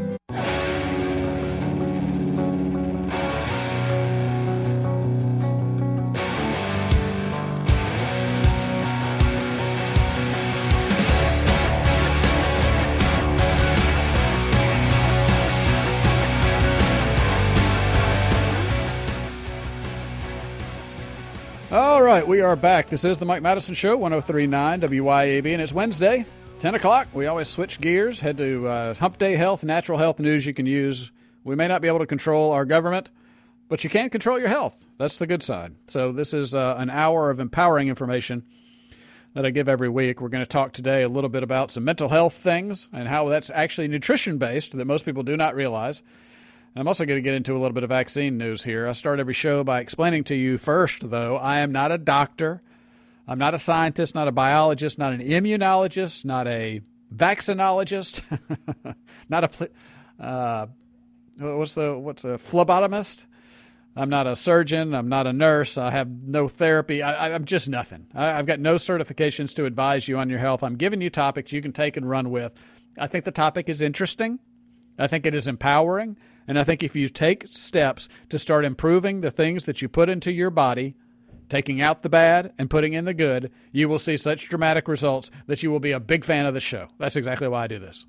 All right, we are back. This is the Mike Madison Show, 103.9 WYAB, and it's Wednesday, 10 o'clock. We always switch gears, head to Hump Day Health, natural health news you can use. We may not be able to control our government, but you can control your health. That's the good side. So this is an hour of empowering information that I give every week. We're going to talk today a little bit about some mental health things and how that's actually nutrition-based that most people do not realize. I'm also going to get into a little bit of vaccine news here. I start every show by explaining to you first, though, I am not a doctor. I'm not a scientist, not a biologist, not an immunologist, not a vaccinologist, not a what's a phlebotomist. I'm not a surgeon. I'm not a nurse. I have no therapy. I'm just nothing. I've got no certifications to advise you on your health. I'm giving you topics you can take and run with. I think the topic is interesting. I think it is empowering. And I think if you take steps to start improving the things that you put into your body, taking out the bad and putting in the good, you will see such dramatic results that you will be a big fan of the show. That's exactly why I do this.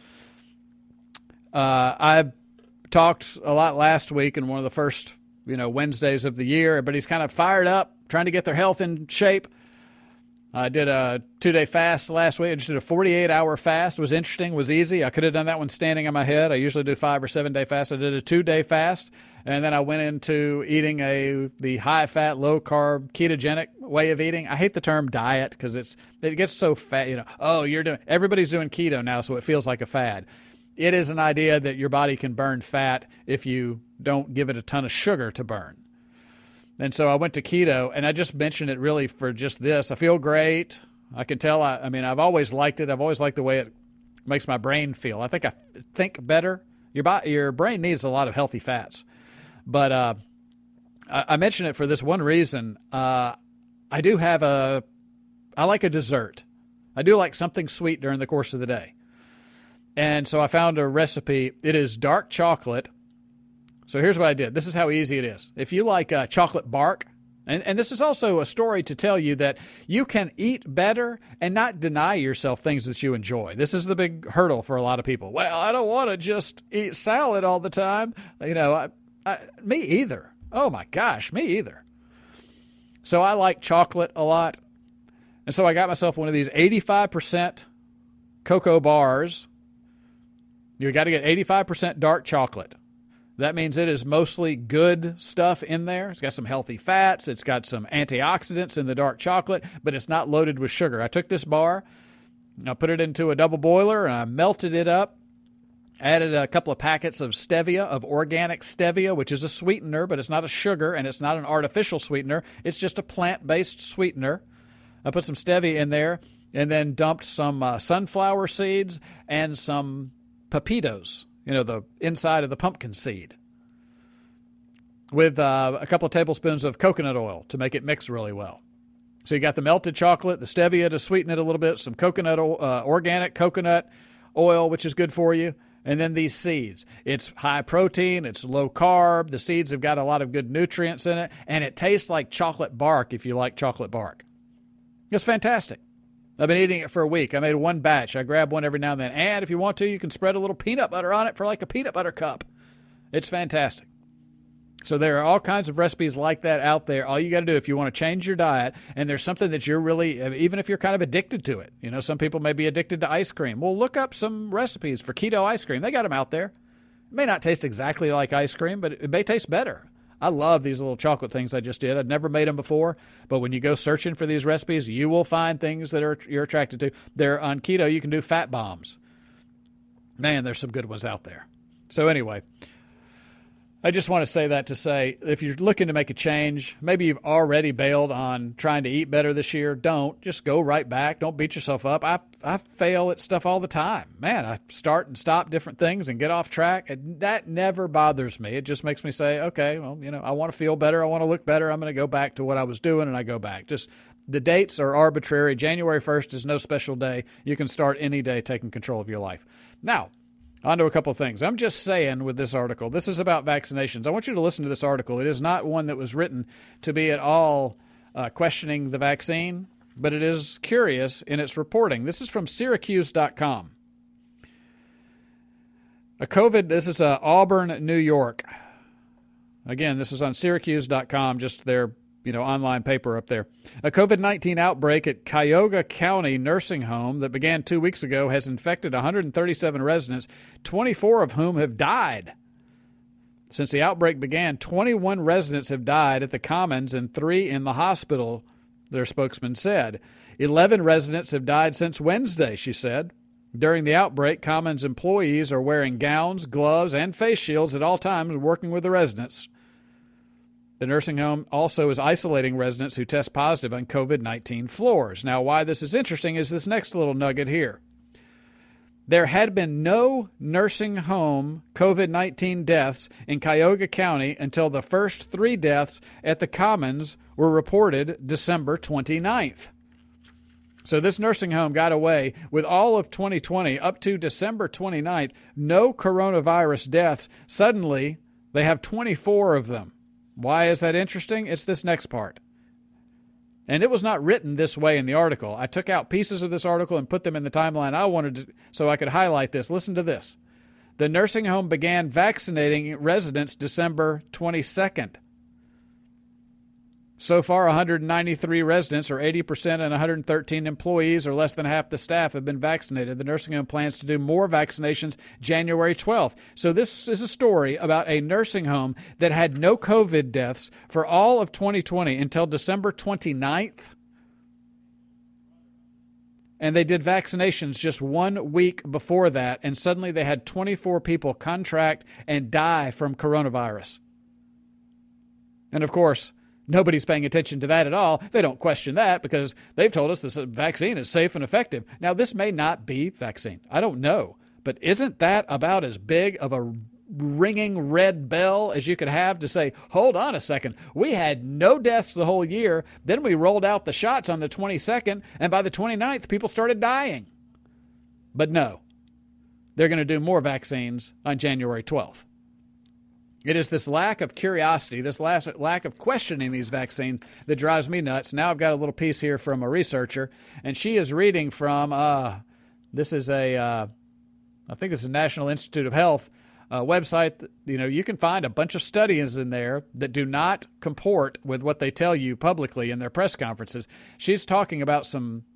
I talked a lot last week in one of the first Wednesdays of the year. Everybody's kind of fired up, trying to get their health in shape. I did a 2-day fast last week. I just did a 48-hour fast. It was interesting. It was easy. I could have done that one standing on my head. I usually do 5 or 7-day fast. I did a 2-day fast, and then I went into eating the high-fat, low-carb, ketogenic way of eating. I hate the term diet because it gets so fat. Everybody's doing keto now, so it feels like a fad. It is an idea that your body can burn fat if you don't give it a ton of sugar to burn. And so I went to keto, and I just mentioned it really for just this. I feel great. I can tell. I've always liked it. I've always liked the way it makes my brain feel. I think better. Your brain needs a lot of healthy fats. But I mention it for this one reason. I like a dessert. I do like something sweet during the course of the day. And so I found a recipe. It is dark chocolate. So here's what I did. This is how easy it is. If you like chocolate bark, and this is also a story to tell you that you can eat better and not deny yourself things that you enjoy. This is the big hurdle for a lot of people. Well, I don't want to just eat salad all the time. Me either. Oh my gosh, me either. So I like chocolate a lot. And so I got myself one of these 85% cocoa bars. You got to get 85% dark chocolate. That means it is mostly good stuff in there. It's got some healthy fats. It's got some antioxidants in the dark chocolate, but it's not loaded with sugar. I took this bar, I put it into a double boiler, and I melted it up, added a couple of packets of stevia, of organic stevia, which is a sweetener, but it's not a sugar, and it's not an artificial sweetener. It's just a plant-based sweetener. I put some stevia in there, and then dumped some sunflower seeds and some pepitos. The inside of the pumpkin seed, with a couple of tablespoons of coconut oil to make it mix really well. So you got the melted chocolate, the stevia to sweeten it a little bit, some coconut, organic coconut oil, which is good for you, and then these seeds. It's high protein, it's low carb, the seeds have got a lot of good nutrients in it, and it tastes like chocolate bark if you like chocolate bark. It's fantastic. I've been eating it for a week. I made one batch. I grab one every now and then. And if you want to, you can spread a little peanut butter on it for like a peanut butter cup. It's fantastic. So there are all kinds of recipes like that out there. All you got to do if you want to change your diet, and there's something that you're really, even if you're kind of addicted to it. Some people may be addicted to ice cream. Well, look up some recipes for keto ice cream. They got them out there. It may not taste exactly like ice cream, but it may taste better. I love these little chocolate things I just did. I'd never made them before, but when you go searching for these recipes, you will find things that you're attracted to. They're on keto. You can do fat bombs. Man, there's some good ones out there. So anyway, I just want to say that to say, if you're looking to make a change, maybe you've already bailed on trying to eat better this year, don't. Just go right back. Don't beat yourself up. I fail at stuff all the time. Man, I start and stop different things and get off track. And that never bothers me. It just makes me say, okay, well, I want to feel better. I want to look better. I'm going to go back to what I was doing, and I go back. Just the dates are arbitrary. January 1st is no special day. You can start any day taking control of your life. Now, on to a couple of things. I'm just saying with this article, this is about vaccinations. I want you to listen to this article. It is not one that was written to be at all questioning the vaccine, but it is curious in its reporting. This is from Syracuse.com. This is Auburn, New York. Again, this is on Syracuse.com, just their online paper up there. A COVID-19 outbreak at Cuyahoga County Nursing Home that began 2 weeks ago has infected 137 residents, 24 of whom have died. Since the outbreak began, 21 residents have died at the Commons and 3 in the hospital, their spokesman said. 11 residents have died since Wednesday, she said. During the outbreak, Commons employees are wearing gowns, gloves, and face shields at all times working with the residents. The nursing home also is isolating residents who test positive on COVID-19 floors. Now, why this is interesting is this next little nugget here. There had been no nursing home COVID-19 deaths in Cuyahoga County until the first 3 deaths at the Commons were reported December 29th. So this nursing home got away with all of 2020 up to December 29th, no coronavirus deaths. Suddenly, they have 24 of them. Why is that interesting? It's this next part. And it was not written this way in the article. I took out pieces of this article and put them in the timeline I wanted to, so I could highlight this. Listen to this. The nursing home began vaccinating residents December 22nd. So far, 193 residents, or 80%, and 113 employees, or less than half the staff, have been vaccinated. The nursing home plans to do more vaccinations January 12th. So this is a story about a nursing home that had no COVID deaths for all of 2020 until December 29th. And they did vaccinations just 1 week before that, and suddenly they had 24 people contract and die from coronavirus. And of course, nobody's paying attention to that at all. They don't question that because they've told us this vaccine is safe and effective. Now, this may not be vaccine. I don't know. But isn't that about as big of a ringing red bell as you could have to say, hold on a second, we had no deaths the whole year, then we rolled out the shots on the 22nd, and by the 29th, people started dying. But no, they're going to do more vaccines on January 12th. It is this lack of curiosity, this lack of questioning these vaccines that drives me nuts. Now I've got a little piece here from a researcher, and she is reading from, I think this is a National Institute of Health website. You can find a bunch of studies in there that do not comport with what they tell you publicly in their press conferences. She's talking about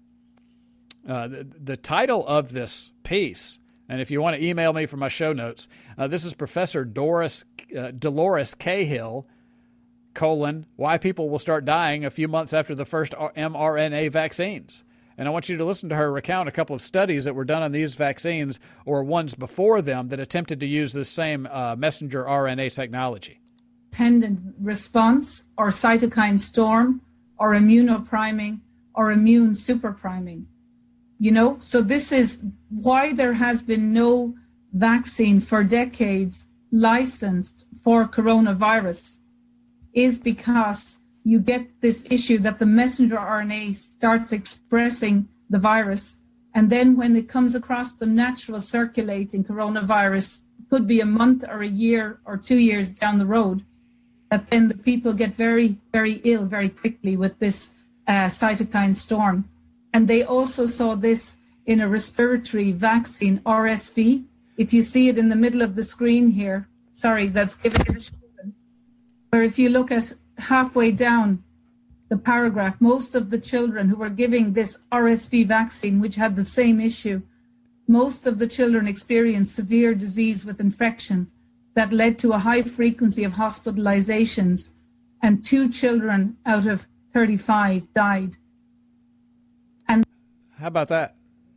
the title of this piece. And if you want to email me for my show notes, this is Professor Dolores Cahill, why people will start dying a few months after the first mRNA vaccines. And I want you to listen to her recount a couple of studies that were done on these vaccines or ones before them that attempted to use this same messenger RNA technology. Dependent response or cytokine storm or immunopriming or immune superpriming. So this is why there has been no vaccine for decades licensed for coronavirus, is because you get this issue that the messenger RNA starts expressing the virus. And then when it comes across the natural circulating coronavirus, could be a month or a year or 2 years down the road, that then the people get very, very ill very quickly with this cytokine storm. And they also saw this in a respiratory vaccine, RSV. If you see it in the middle of the screen here, that's given to the children. Where if you look at halfway down the paragraph, most of the children who were giving this RSV vaccine, which had the same issue, most of the children experienced severe disease with infection that led to a high frequency of hospitalizations, and 2 children out of 35 died. How about that?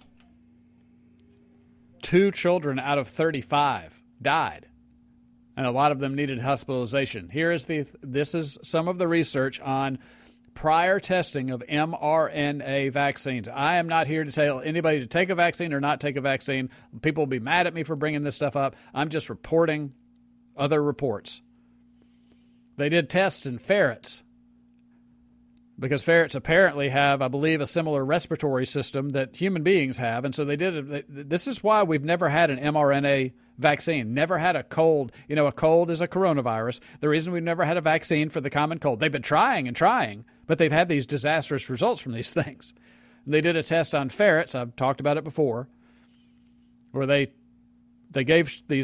2 children out of 35 died, and a lot of them needed hospitalization. This is some of the research on prior testing of mRNA vaccines. I am not here to tell anybody to take a vaccine or not take a vaccine. People will be mad at me for bringing this stuff up. I'm just reporting other reports. They did tests in ferrets, because ferrets apparently have, I believe, a similar respiratory system that human beings have. And so they did. This is why we've never had an mRNA vaccine, never had a cold. A cold is a coronavirus. The reason we've never had a vaccine for the common cold, they've been trying and trying, but they've had these disastrous results from these things. And they did a test on ferrets. I've talked about it before, where they gave these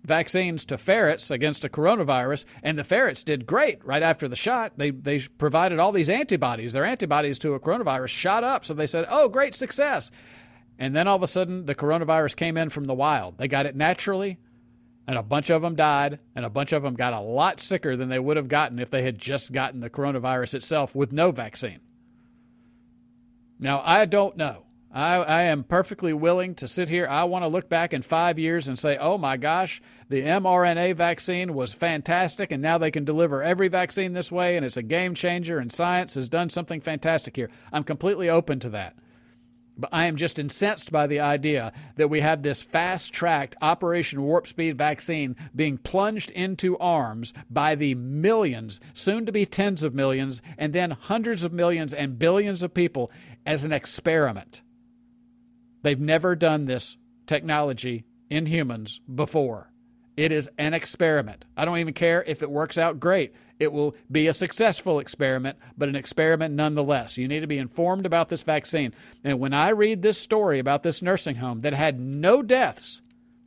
vaccines to ferrets against a coronavirus, and the ferrets did great right after the shot. They provided all these antibodies. Their antibodies to a coronavirus shot up, so they said, oh, great success. And then all of a sudden, the coronavirus came in from the wild. They got it naturally, and a bunch of them died, and a bunch of them got a lot sicker than they would have gotten if they had just gotten the coronavirus itself with no vaccine. Now, I don't know. I am perfectly willing to sit here. I want to look back in 5 years and say, oh my gosh, the mRNA vaccine was fantastic, and now they can deliver every vaccine this way, and it's a game changer, and science has done something fantastic here. I'm completely open to that. But I am just incensed by the idea that we have this fast-tracked Operation Warp Speed vaccine being plunged into arms by the millions, soon to be tens of millions, and then hundreds of millions and billions of people as an experiment. They've never done this technology in humans before. It is an experiment. I don't even care if it works out great. It will be a successful experiment, but an experiment nonetheless. You need to be informed about this vaccine. And when I read this story about this nursing home that had no deaths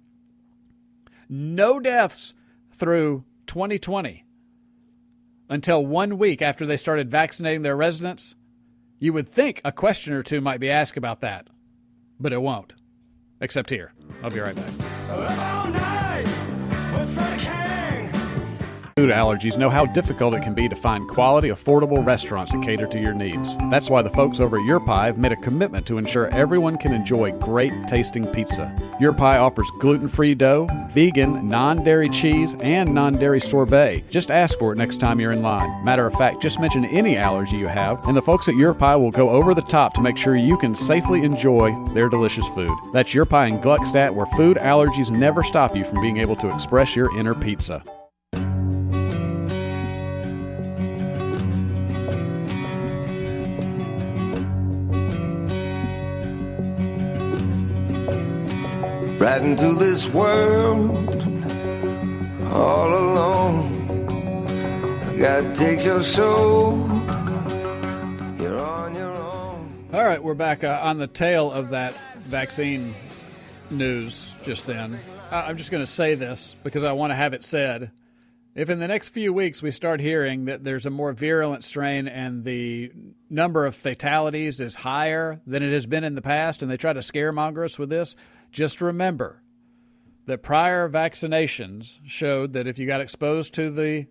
through 2020 until 1 week after they started vaccinating their residents, you would think a question or two might be asked about that. But it won't. Except here. I'll be right back. Food allergies know how difficult it can be to find quality, affordable restaurants that cater to your needs. That's why the folks over at Your Pie have made a commitment to ensure everyone can enjoy great tasting pizza. Your Pie offers gluten-free dough, vegan, non-dairy cheese, and non-dairy sorbet. Just ask for it next time you're in line. Matter of fact, just mention any allergy you have, and the folks at Your Pie will go over the top to make sure you can safely enjoy their delicious food. That's Your Pie in Gluckstadt, where food allergies never stop you from being able to express your inner pizza. Right into this world, all alone. God takes your soul. You're on your own. All right, we're back on the tail of that vaccine news just then. I'm just going to say this because I want to have it said. If in the next few weeks we start hearing that there's a more virulent strain and the number of fatalities is higher than it has been in the past, and they try to scaremonger us with this, just remember that prior vaccinations showed that if you got exposed to the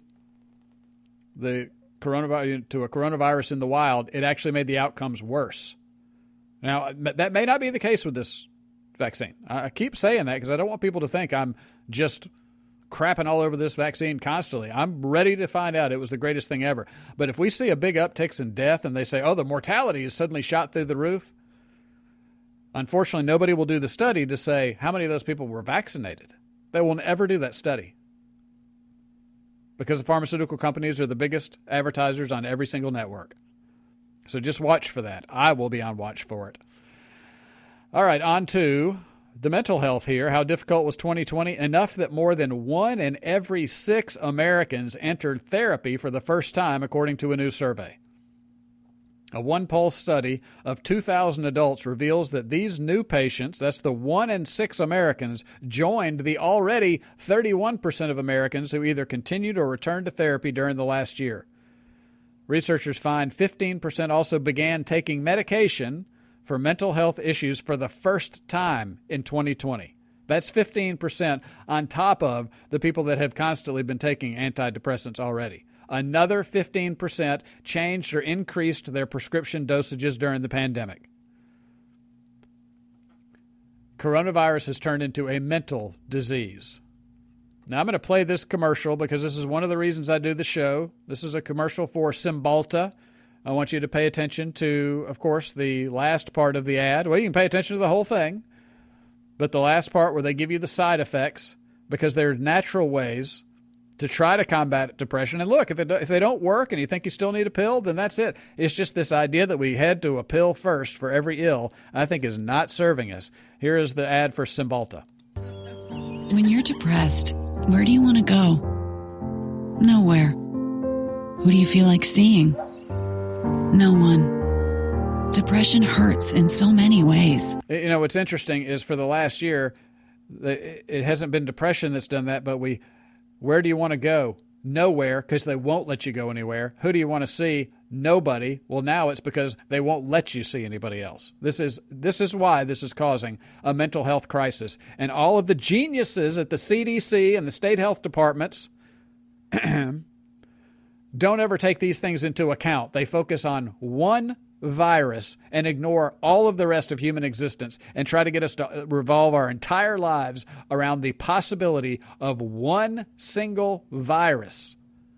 coronavirus, to a coronavirus in the wild, it actually made the outcomes worse. Now, that may not be the case with this vaccine. I keep saying that because I don't want people to think I'm just crapping all over this vaccine constantly. I'm ready to find out it was the greatest thing ever. But if we see a big uptick in death and they say, oh, the mortality is suddenly shot through the roof, unfortunately, nobody will do the study to say how many of those people were vaccinated. They will never do that study because the pharmaceutical companies are the biggest advertisers on every single network. So just watch for that. I will be on watch for it. All right, on to the mental health here. How difficult was 2020? Enough that more than 1 in every 6 Americans entered therapy for the first time, according to a new survey. A one-poll study of 2,000 adults reveals that these new patients, that's the 1 in 6 Americans, joined the already 31% of Americans who either continued or returned to therapy during the last year. Researchers find 15% also began taking medication for mental health issues for the first time in 2020. That's 15% on top of the people that have constantly been taking antidepressants already. Another 15% changed or increased their prescription dosages during the pandemic. Coronavirus has turned into a mental disease. Now, I'm going to play this commercial because this is one of the reasons I do the show. This is a commercial for Cymbalta. I want you to pay attention to, of course, the last part of the ad. Well, you can pay attention to the whole thing, but the last part where they give you the side effects, because they're natural ways to try to combat depression. And look, if they don't work and you think you still need a pill, then that's it. It's just this idea that we head to a pill first for every ill, I think is not serving us. Here is the ad for Cymbalta. When you're depressed, where do you want to go? Nowhere. Who do you feel like seeing? No one. Depression hurts in so many ways. You know, what's interesting is for the last year, It hasn't been depression that's done that, but where do you want to go? Nowhere, because they won't let you go anywhere. Who do you want to see? Nobody. Well, now it's because they won't let you see anybody else. This is why this is causing a mental health crisis. And all of the geniuses at the CDC and the state health departments don't ever take these things into account. They focus on one virus and ignore all of the rest of human existence and try to get us to revolve our entire lives around the possibility of one single virus.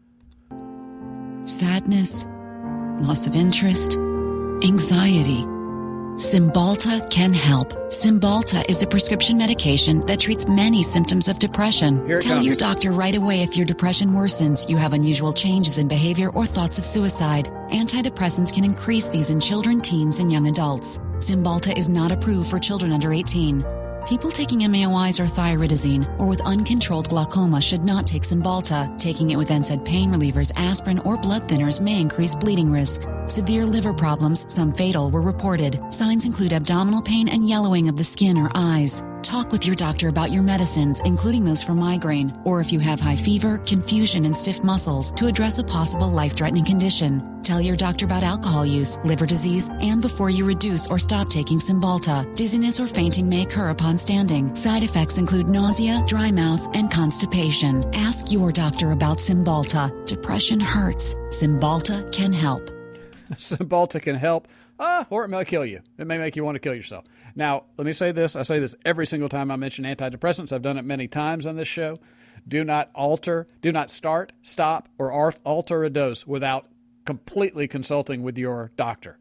Sadness, loss of interest, anxiety. Cymbalta can help. Cymbalta is a prescription medication that treats many symptoms of depression. Tell your doctor right away if your depression worsens, you have unusual changes in behavior, or thoughts of suicide. Antidepressants can increase these in children, teens, and young adults. Cymbalta is not approved for children under 18. People taking MAOIs or thyroidazine or with uncontrolled glaucoma should not take Cymbalta. Taking it with NSAID pain relievers, aspirin, or blood thinners may increase bleeding risk. Severe liver problems, some fatal, were reported. Signs include abdominal pain and yellowing of the skin or eyes. Talk with your doctor about your medicines, including those for migraine, or if you have high fever, confusion, and stiff muscles, to address a possible life-threatening condition. Tell your doctor about alcohol use, liver disease, and before you reduce or stop taking Cymbalta. Dizziness or fainting may occur upon standing. Side effects include nausea, dry mouth, and constipation. Ask your doctor about Cymbalta. Depression hurts. Cymbalta can help. Cymbalta can help, or it may kill you. It may make you want to kill yourself. Now, let me say this. I say this every single time I mention antidepressants. I've done it many times on this show. Do not start, stop, or alter a dose without completely consulting with your doctor.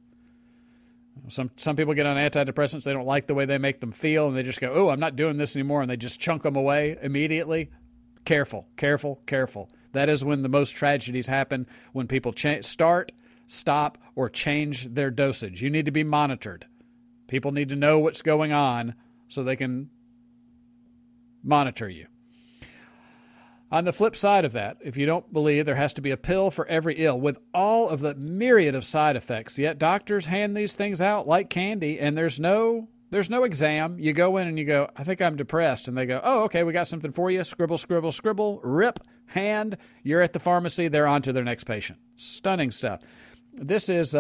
Some people get on antidepressants. They don't like the way they make them feel, and they just go, oh, I'm not doing this anymore, and they just chunk them away immediately. Careful, careful, careful. That is when the most tragedies happen, when people start, stop, or change their dosage. You need to be monitored. People need to know what's going on so they can monitor you. On the flip side of that, if you don't believe there has to be a pill for every ill with all of the myriad of side effects, yet doctors hand these things out like candy, and there's no exam. You go in and you go, I think I'm depressed. And they go, oh, okay, we got something for you. Scribble, scribble, scribble, rip, hand. You're at the pharmacy. They're on to their next patient. Stunning stuff. This is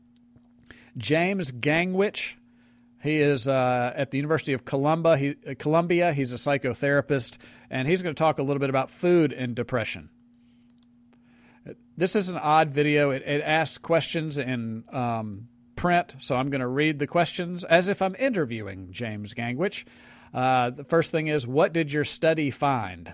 James Gangwich. He is at the University of Columbia. He's a psychotherapist, and he's going to talk a little bit about food and depression. This is an odd video. It asks questions in print, so I'm going to read the questions as if I'm interviewing James Gangwich. The first thing is, what did your study find?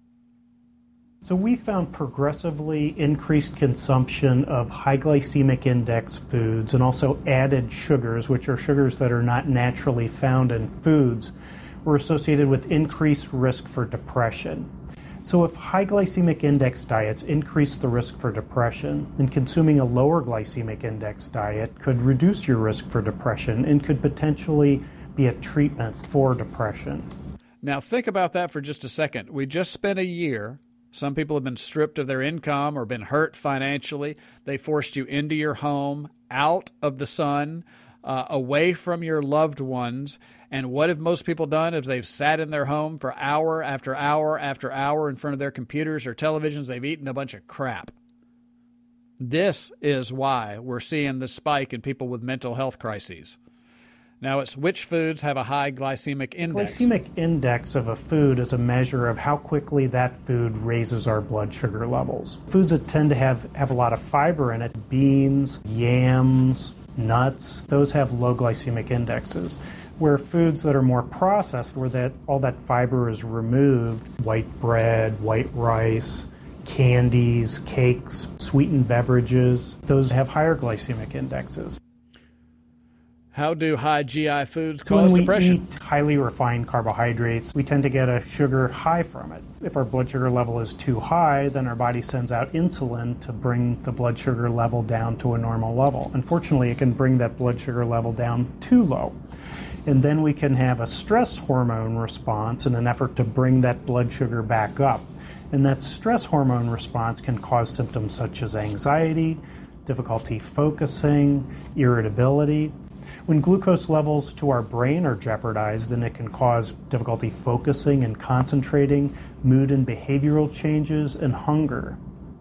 So we found progressively increased consumption of high glycemic index foods and also added sugars, which are sugars that are not naturally found in foods, were associated with increased risk for depression. So if high glycemic index diets increase the risk for depression, then consuming a lower glycemic index diet could reduce your risk for depression and could potentially be a treatment for depression. Now think about that for just a second. We just spent a year. Some people have been stripped of their income or been hurt financially. They forced you into your home, out of the sun, away from your loved ones. And what have most people done is they've sat in their home for hour after hour after hour in front of their computers or televisions. They've eaten a bunch of crap. This is why we're seeing the spike in people with mental health crises. Now, it's which foods have a high glycemic index. Glycemic index of a food is a measure of how quickly that food raises our blood sugar levels. Foods that tend to have a lot of fiber in it, beans, yams, nuts, those have low glycemic indexes. Where foods that are more processed, where all that fiber is removed, white bread, white rice, candies, cakes, sweetened beverages, those have higher glycemic indexes. How do high GI foods cause depression? When we eat highly refined carbohydrates, we tend to get a sugar high from it. If our blood sugar level is too high, then our body sends out insulin to bring the blood sugar level down to a normal level. Unfortunately, it can bring that blood sugar level down too low. And then we can have a stress hormone response in an effort to bring that blood sugar back up. And that stress hormone response can cause symptoms such as anxiety, difficulty focusing, irritability. When glucose levels to our brain are jeopardized, then it can cause difficulty focusing and concentrating, mood and behavioral changes, and hunger.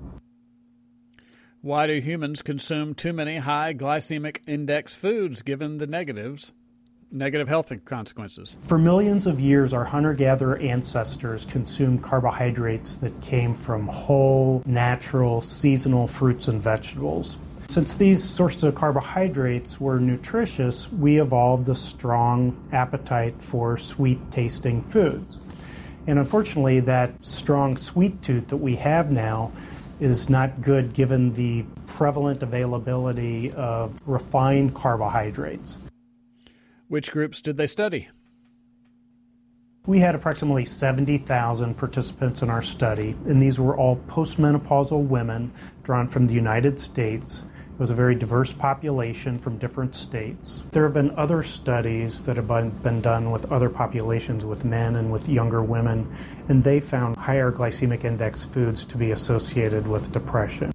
Why do humans consume too many high glycemic index foods given the negative health consequences? For millions of years, our hunter-gatherer ancestors consumed carbohydrates that came from whole, natural, seasonal fruits and vegetables. Since these sources of carbohydrates were nutritious, we evolved a strong appetite for sweet-tasting foods. And unfortunately, that strong sweet tooth that we have now is not good given the prevalent availability of refined carbohydrates. Which groups did they study? We had approximately 70,000 participants in our study, and these were all postmenopausal women drawn from the United States. It was a very diverse population from different states. There have been other studies that have been done with other populations, with men and with younger women, and they found higher glycemic index foods to be associated with depression.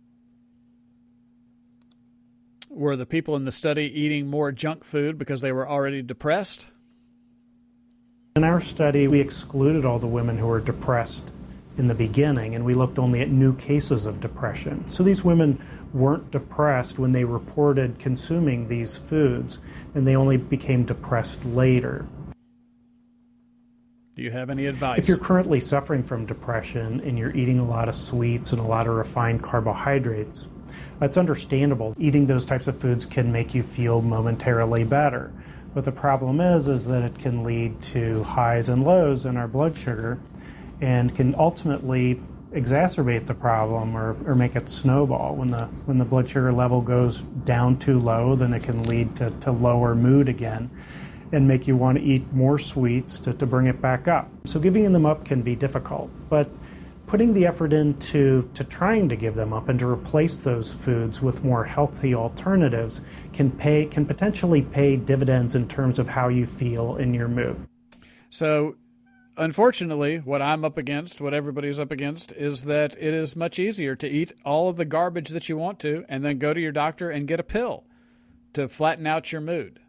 Were the people in the study eating more junk food because they were already depressed? In our study, we excluded all the women who were depressed in the beginning, and we looked only at new cases of depression. So these women weren't depressed when they reported consuming these foods, and they only became depressed later. Do you have any advice? If you're currently suffering from depression and you're eating a lot of sweets and a lot of refined carbohydrates, it's understandable. Eating those types of foods can make you feel momentarily better. But the problem is that it can lead to highs and lows in our blood sugar and can ultimately exacerbate the problem or make it snowball. When the blood sugar level goes down too low, then it can lead to lower mood again and make you want to eat more sweets to bring it back up. So giving them up can be difficult, but putting the effort into trying to give them up and to replace those foods with more healthy alternatives can potentially pay dividends in terms of how you feel in your mood. So unfortunately, what I'm up against, what everybody's up against, is that it is much easier to eat all of the garbage that you want to and then go to your doctor and get a pill to flatten out your mood.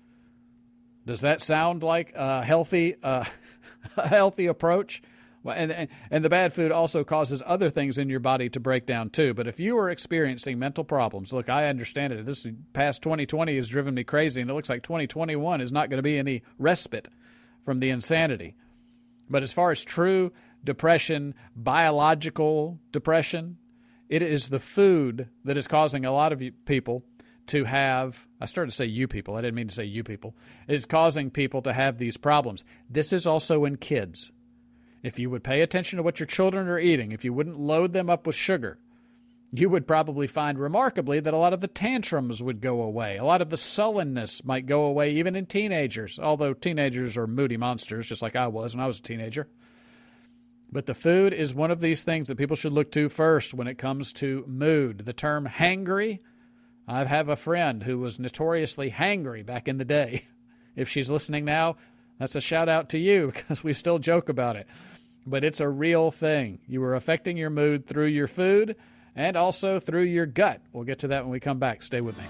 Does that sound like a healthy approach? And the bad food also causes other things in your body to break down too. But if you are experiencing mental problems, look, I understand it. This past 2020 has driven me crazy, and it looks like 2021 is not going to be any respite from the insanity. But as far as true depression, biological depression, it is the food that is causing a lot of people to have, I started to say you people, I didn't mean to say you people, is causing people to have these problems. This is also in kids. If you would pay attention to what your children are eating, if you wouldn't load them up with sugar, you would probably find remarkably that a lot of the tantrums would go away. A lot of the sullenness might go away even in teenagers, although teenagers are moody monsters, just like I was when I was a teenager. But the food is one of these things that people should look to first when it comes to mood. The term hangry, I have a friend who was notoriously hangry back in the day. If she's listening now, that's a shout out to you because we still joke about it. But it's a real thing. You are affecting your mood through your food and also through your gut. We'll get to that when we come back. Stay with me.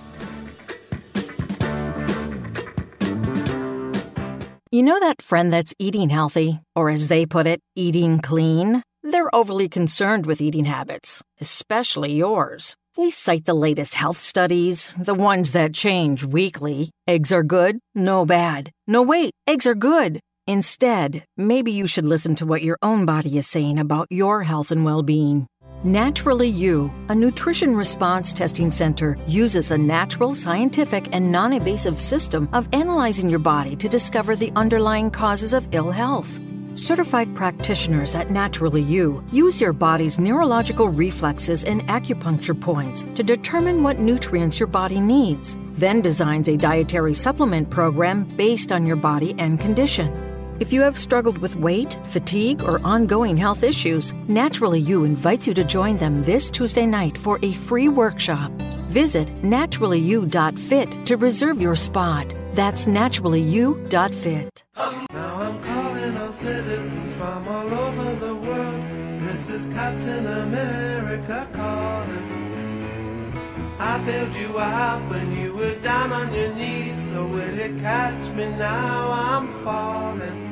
You know that friend that's eating healthy, or as they put it, eating clean? They're overly concerned with eating habits, especially yours. They cite the latest health studies, the ones that change weekly. Eggs are good, no bad. No, wait, eggs are good. Instead, maybe you should listen to what your own body is saying about your health and well-being. Naturally You, a nutrition response testing center, uses a natural, scientific, and non-invasive system of analyzing your body to discover the underlying causes of ill health. Certified practitioners at Naturally You use your body's neurological reflexes and acupuncture points to determine what nutrients your body needs, then designs a dietary supplement program based on your body and condition. If you have struggled with weight, fatigue, or ongoing health issues, Naturally You invites you to join them this Tuesday night for a free workshop. Visit naturallyu.fit to reserve your spot. That's naturallyu.fit. Now I'm calling on citizens from all over the world. This is Captain America calling. I bailed you out when you were down on your knees. So will you catch me now? I'm falling.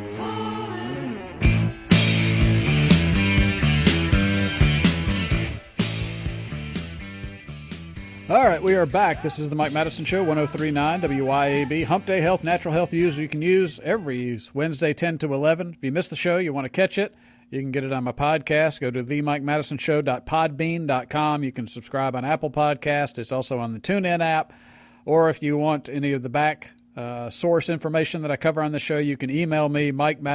All right, we are back. This is the Mike Madison Show, 103.9 WYAB. Hump Day Health, natural health use you can use every Wednesday, 10 to 11. If you missed the show, you want to catch it, you can get it on my podcast. Go to themikemadisonshow.podbean.com. You can subscribe on Apple Podcast. It's also on the TuneIn app. Or if you want any of the back source information that I cover on the show, you can email me,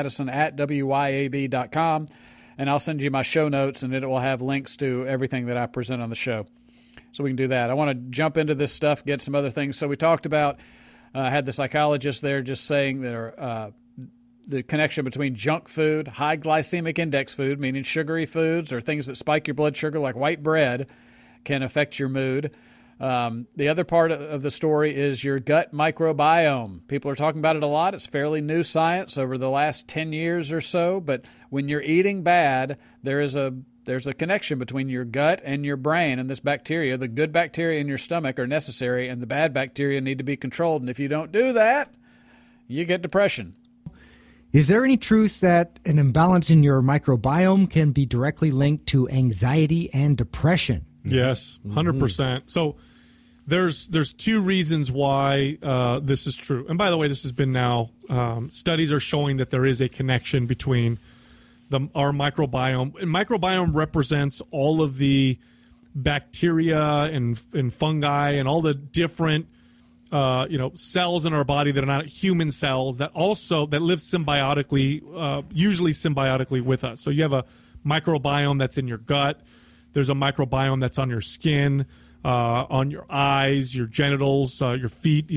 MikeMadison@WYAB.com, and I'll send you my show notes, and it will have links to everything that I present on the show. So we can do that. I want to jump into this stuff, get some other things. So we talked about, had the psychologist there just saying that the connection between junk food, high glycemic index food, meaning sugary foods or things that spike your blood sugar like white bread, can affect your mood. The other part of the story is your gut microbiome. People are talking about it a lot. It's fairly new science over the last 10 years or so. But when you're eating bad, there's a connection between your gut and your brain and this bacteria. The good bacteria in your stomach are necessary, and the bad bacteria need to be controlled. And if you don't do that, you get depression. Is there any truth that an imbalance in your microbiome can be directly linked to anxiety and depression? Yes, 100%. So there's two reasons why this is true. And by the way, this has been now, studies are showing that there is a connection between our microbiome. And microbiome represents all of the bacteria and fungi and all the different cells in our body that are not human cells that live symbiotically, usually symbiotically with us. So you have a microbiome that's in your gut. There's a microbiome that's on your skin, on your eyes, your genitals, your feet.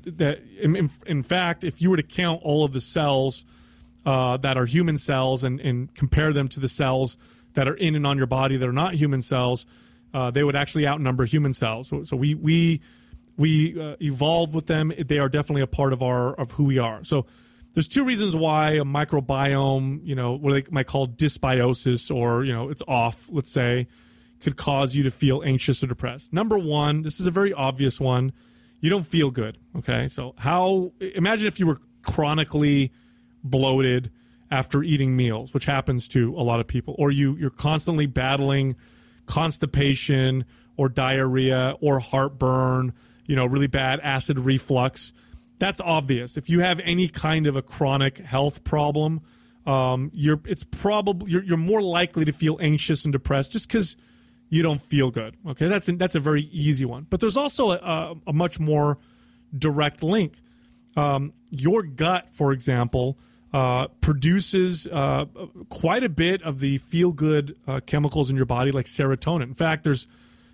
In fact, if you were to count all of the cells that are human cells and compare them to the cells that are in and on your body that are not human cells, they would actually outnumber human cells. So we evolved with them. They are definitely a part of who we are. So there's two reasons why a microbiome, what they might call dysbiosis, or it's off, let's say, could cause you to feel anxious or depressed. Number one, this is a very obvious one. You don't feel good. Okay, so imagine if you were chronically bloated after eating meals, which happens to a lot of people, or you're constantly battling constipation or diarrhea or heartburn, really bad acid reflux. That's obvious. If you have any kind of a chronic health problem, you're more likely to feel anxious and depressed just because you don't feel good. Okay, that's a very easy one. But there's also a much more direct link. Your gut, for example, produces quite a bit of the feel-good chemicals in your body, like serotonin. In fact, there's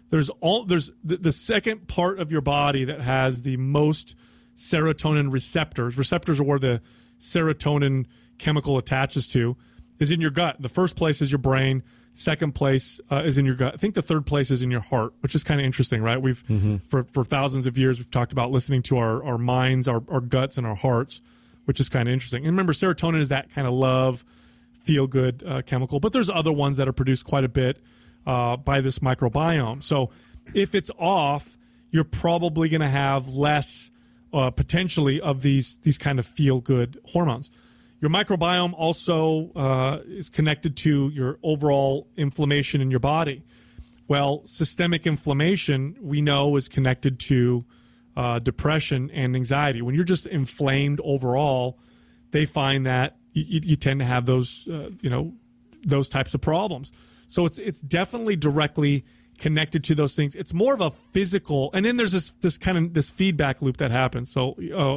the second part of your body that has the most serotonin receptors. Receptors are where the serotonin chemical attaches to, is in your gut. The first place is your brain. Second place is in your gut. I think the third place is in your heart, which is kind of interesting, right? We've for thousands of years we've talked about listening to our minds, our guts, and our hearts, which is kind of interesting. And remember, serotonin is that kind of love, feel-good chemical. But there's other ones that are produced quite a bit by this microbiome. So if it's off, you're probably going to have less potentially of these kind of feel-good hormones. Your microbiome also is connected to your overall inflammation in your body. Well, systemic inflammation, we know, is connected to depression and anxiety. When you're just inflamed overall, they find that you tend to have those, those types of problems. So it's definitely directly connected to those things. It's more of a physical, and then there's this feedback loop that happens. So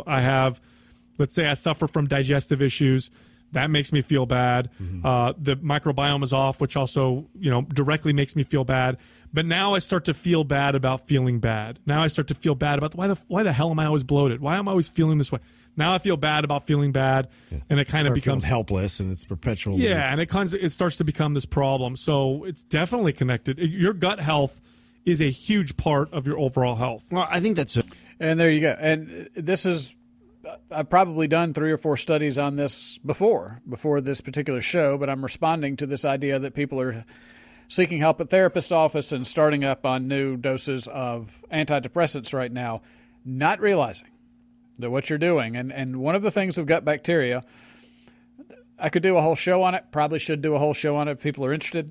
let's say I suffer from digestive issues. That makes me feel bad. The microbiome is off, which also, directly makes me feel bad. But now I start to feel bad about feeling bad. Now I start to feel bad about why the hell am I always bloated? Why am I always feeling this way? Now I feel bad about feeling bad, and it kind of becomes helpless, and it's perpetual. Yeah, and it starts to become this problem. So it's definitely connected. Your gut health is a huge part of your overall health. Well, I think that's it. And there you go. And this is, I've probably done 3 or 4 studies on this before this particular show, but I'm responding to this idea that people are seeking help at therapist's office and starting up on new doses of antidepressants right now, not realizing that what you're doing, and one of the things of gut bacteria, I could do a whole show on it, probably should do a whole show on it if people are interested.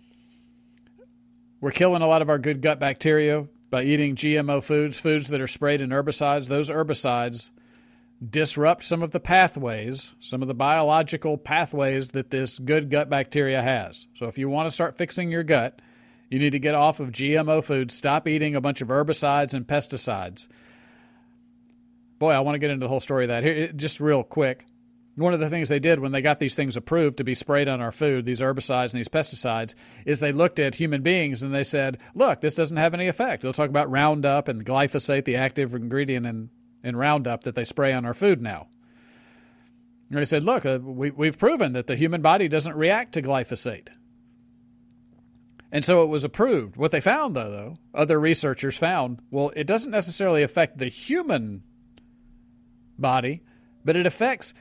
We're killing a lot of our good gut bacteria by eating GMO foods, foods that are sprayed in herbicides. Those herbicides disrupt some of the pathways, some of the biological pathways that this good gut bacteria has. So if you want to start fixing your gut, you need to get off of GMO foods, stop eating a bunch of herbicides and pesticides. Boy, I want to get into the whole story of that. Here, just real quick. One of the things they did when they got these things approved to be sprayed on our food, these herbicides and these pesticides, is they looked at human beings and they said, look, this doesn't have any effect. They'll talk about Roundup and glyphosate, the active ingredient in Roundup that they spray on our food now. And they said, look, we've proven that the human body doesn't react to glyphosate. And so it was approved. What they found, though, other researchers found, well, it doesn't necessarily affect the human body, but it affects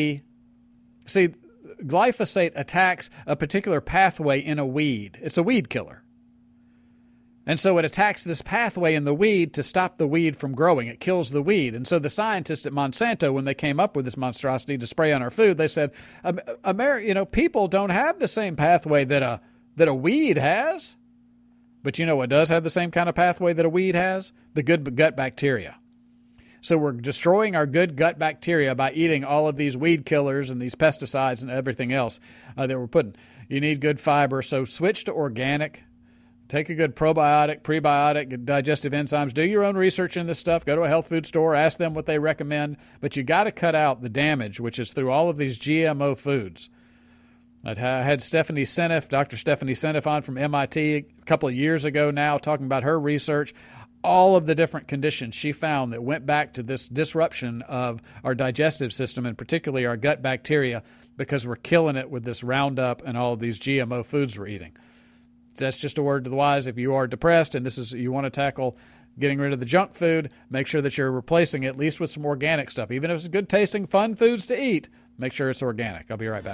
glyphosate attacks a particular pathway in a weed. It's a weed killer. And so it attacks this pathway in the weed to stop the weed from growing. It kills the weed. And so the scientists at Monsanto, when they came up with this monstrosity to spray on our food, they said, people don't have the same pathway that a weed has. But you know what does have the same kind of pathway that a weed has? The good gut bacteria. So we're destroying our good gut bacteria by eating all of these weed killers and these pesticides and everything else that we're putting. You need good fiber, so switch to organic. Take a good probiotic, prebiotic, digestive enzymes. Do your own research in this stuff. Go to a health food store. Ask them what they recommend. But you got to cut out the damage, which is through all of these GMO foods. I had Stephanie Seneff, Dr. Stephanie Seneff on from MIT a couple of years ago now, talking about her research. All of the different conditions she found that went back to this disruption of our digestive system, and particularly our gut bacteria, because we're killing it with this Roundup and all of these GMO foods we're eating. That's just a word to the wise. If you are depressed and you want to tackle getting rid of the junk food, make sure that you're replacing it at least with some organic stuff. Even if it's good tasting, fun foods to eat, make sure it's organic. I'll be right back.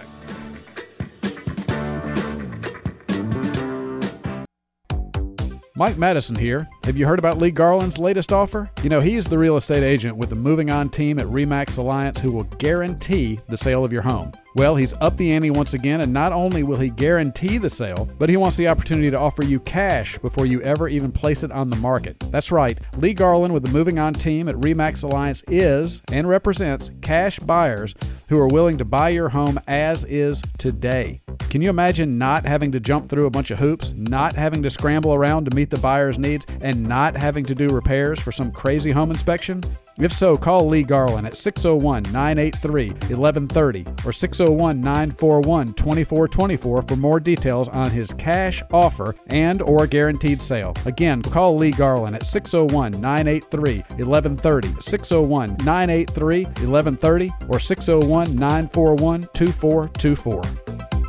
Mike Madison here. Have you heard about Lee Garland's latest offer? You know, he's the real estate agent with the Moving On team at RE/MAX Alliance who will guarantee the sale of your home. Well, he's upped the ante once again, and not only will he guarantee the sale, but he wants the opportunity to offer you cash before you ever even place it on the market. That's right. Lee Garland with the Moving On team at RE/MAX Alliance is and represents cash buyers who are willing to buy your home as is today. Can you imagine not having to jump through a bunch of hoops, not having to scramble around to meet the buyer's needs, and not having to do repairs for some crazy home inspection? If so, call Lee Garland at 601-983-1130 or 601-941-2424 for more details on his cash offer and or guaranteed sale. Again, call Lee Garland at 601-983-1130, 601-983-1130 or 601-941-2424.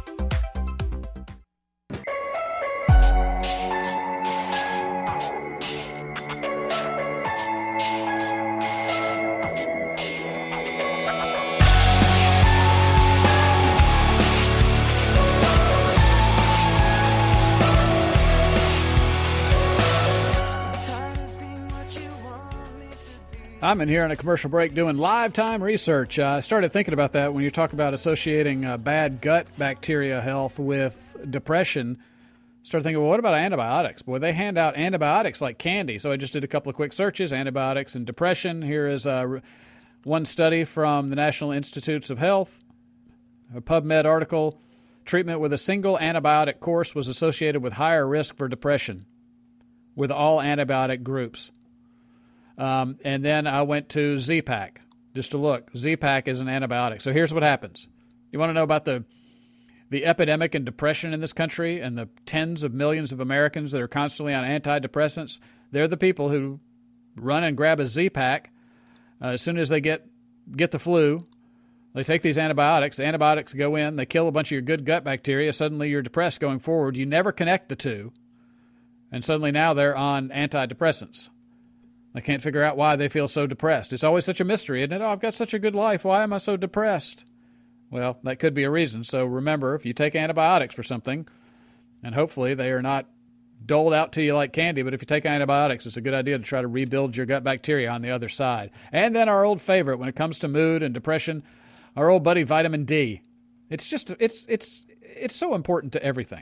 I'm in here on a commercial break doing live time research. I started thinking about that when you talk about associating bad gut bacteria health with depression. Started thinking, well, what about antibiotics? Boy, they hand out antibiotics like candy. So I just did a couple of quick searches, antibiotics and depression. Here is one study from the National Institutes of Health, a PubMed article. Treatment with a single antibiotic course was associated with higher risk for depression with all antibiotic groups. And then I went to Z-Pak just to look. Z-Pak is an antibiotic. So here's what happens. You want to know about the epidemic in depression in this country and the tens of millions of Americans that are constantly on antidepressants? They're the people who run and grab a Z-Pak as soon as they get the flu. They take these antibiotics. The antibiotics go in. They kill a bunch of your good gut bacteria. Suddenly you're depressed going forward. You never connect the two. And suddenly now they're on antidepressants. I can't figure out why they feel so depressed. It's always such a mystery, isn't it? Oh, I've got such a good life. Why am I so depressed? Well, that could be a reason. So remember, if you take antibiotics for something, And hopefully they are not doled out to you like candy, but if you take antibiotics, it's a good idea to try to rebuild your gut bacteria on the other side. And then our old favorite when it comes to mood and depression, our old buddy vitamin D. It's so important to everything.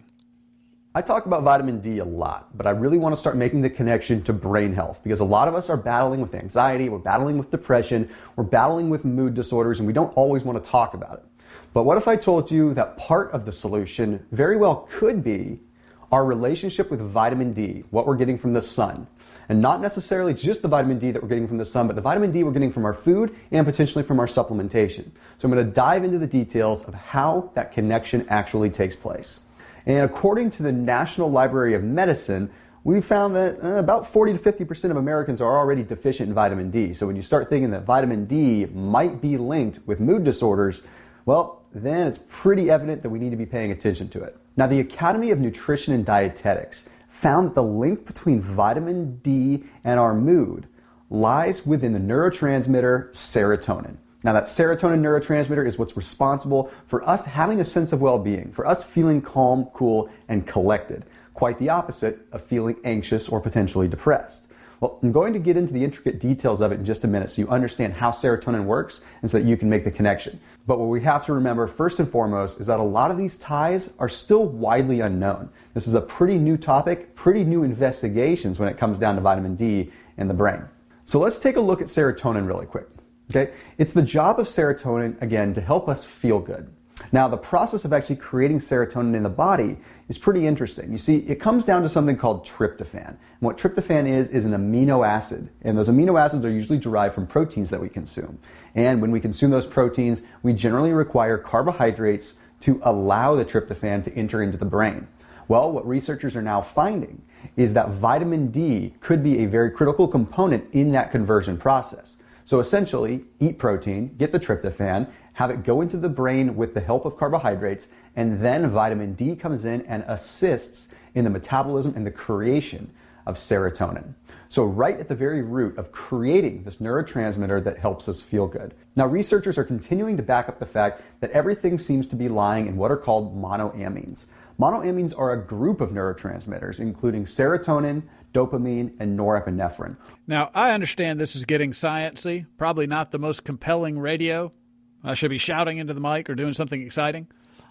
I talk about vitamin D a lot, but I really want to start making the connection to brain health because a lot of us are battling with anxiety, we're battling with depression, we're battling with mood disorders, and we don't always want to talk about it. But what if I told you that part of the solution very well could be our relationship with vitamin D, what we're getting from the sun? And not necessarily just the vitamin D that we're getting from the sun, but the vitamin D we're getting from our food and potentially from our supplementation. So I'm going to dive into the details of how that connection actually takes place. And according to the National Library of Medicine, we found that about 40 to 50% of Americans are already deficient in vitamin D. So when you start thinking that vitamin D might be linked with mood disorders, well, then it's pretty evident that we need to be paying attention to it. Now, the Academy of Nutrition and Dietetics found that the link between vitamin D and our mood lies within the neurotransmitter serotonin. Now, that serotonin neurotransmitter is what's responsible for us having a sense of well-being, for us feeling calm, cool, and collected. Quite the opposite of feeling anxious or potentially depressed. Well, I'm going to get into the intricate details of it in just a minute so you understand how serotonin works and so that you can make the connection. But what we have to remember first and foremost is that a lot of these ties are still widely unknown. This is a pretty new topic, pretty new investigations when it comes down to vitamin D in the brain. So let's take a look at serotonin really quick. Okay? It's the job of serotonin, again, to help us feel good. Now, the process of actually creating serotonin in the body is pretty interesting. You see, it comes down to something called tryptophan. And what tryptophan is an amino acid. And those amino acids are usually derived from proteins that we consume. And when we consume those proteins, we generally require carbohydrates to allow the tryptophan to enter into the brain. Well, what researchers are now finding is that vitamin D could be a very critical component in that conversion process. So essentially, eat protein, get the tryptophan, have it go into the brain with the help of carbohydrates, and then vitamin D comes in and assists in the metabolism and the creation of serotonin. So right at the very root of creating this neurotransmitter that helps us feel good. Now, researchers are continuing to back up the fact that everything seems to be lying in what are called monoamines. Monoamines are a group of neurotransmitters, including serotonin, dopamine, and norepinephrine. Now, I understand this is getting sciencey, probably not the most compelling radio. I should be shouting into the mic or doing something exciting.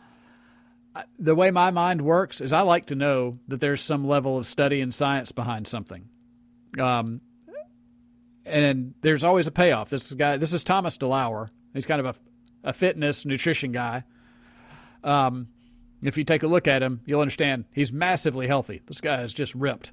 The way my mind works is I like to know that there's some level of study and science behind something. And there's always a payoff. This is Thomas DeLauer. He's kind of a fitness nutrition guy. If you take a look at him, you'll understand he's massively healthy. This guy is just ripped.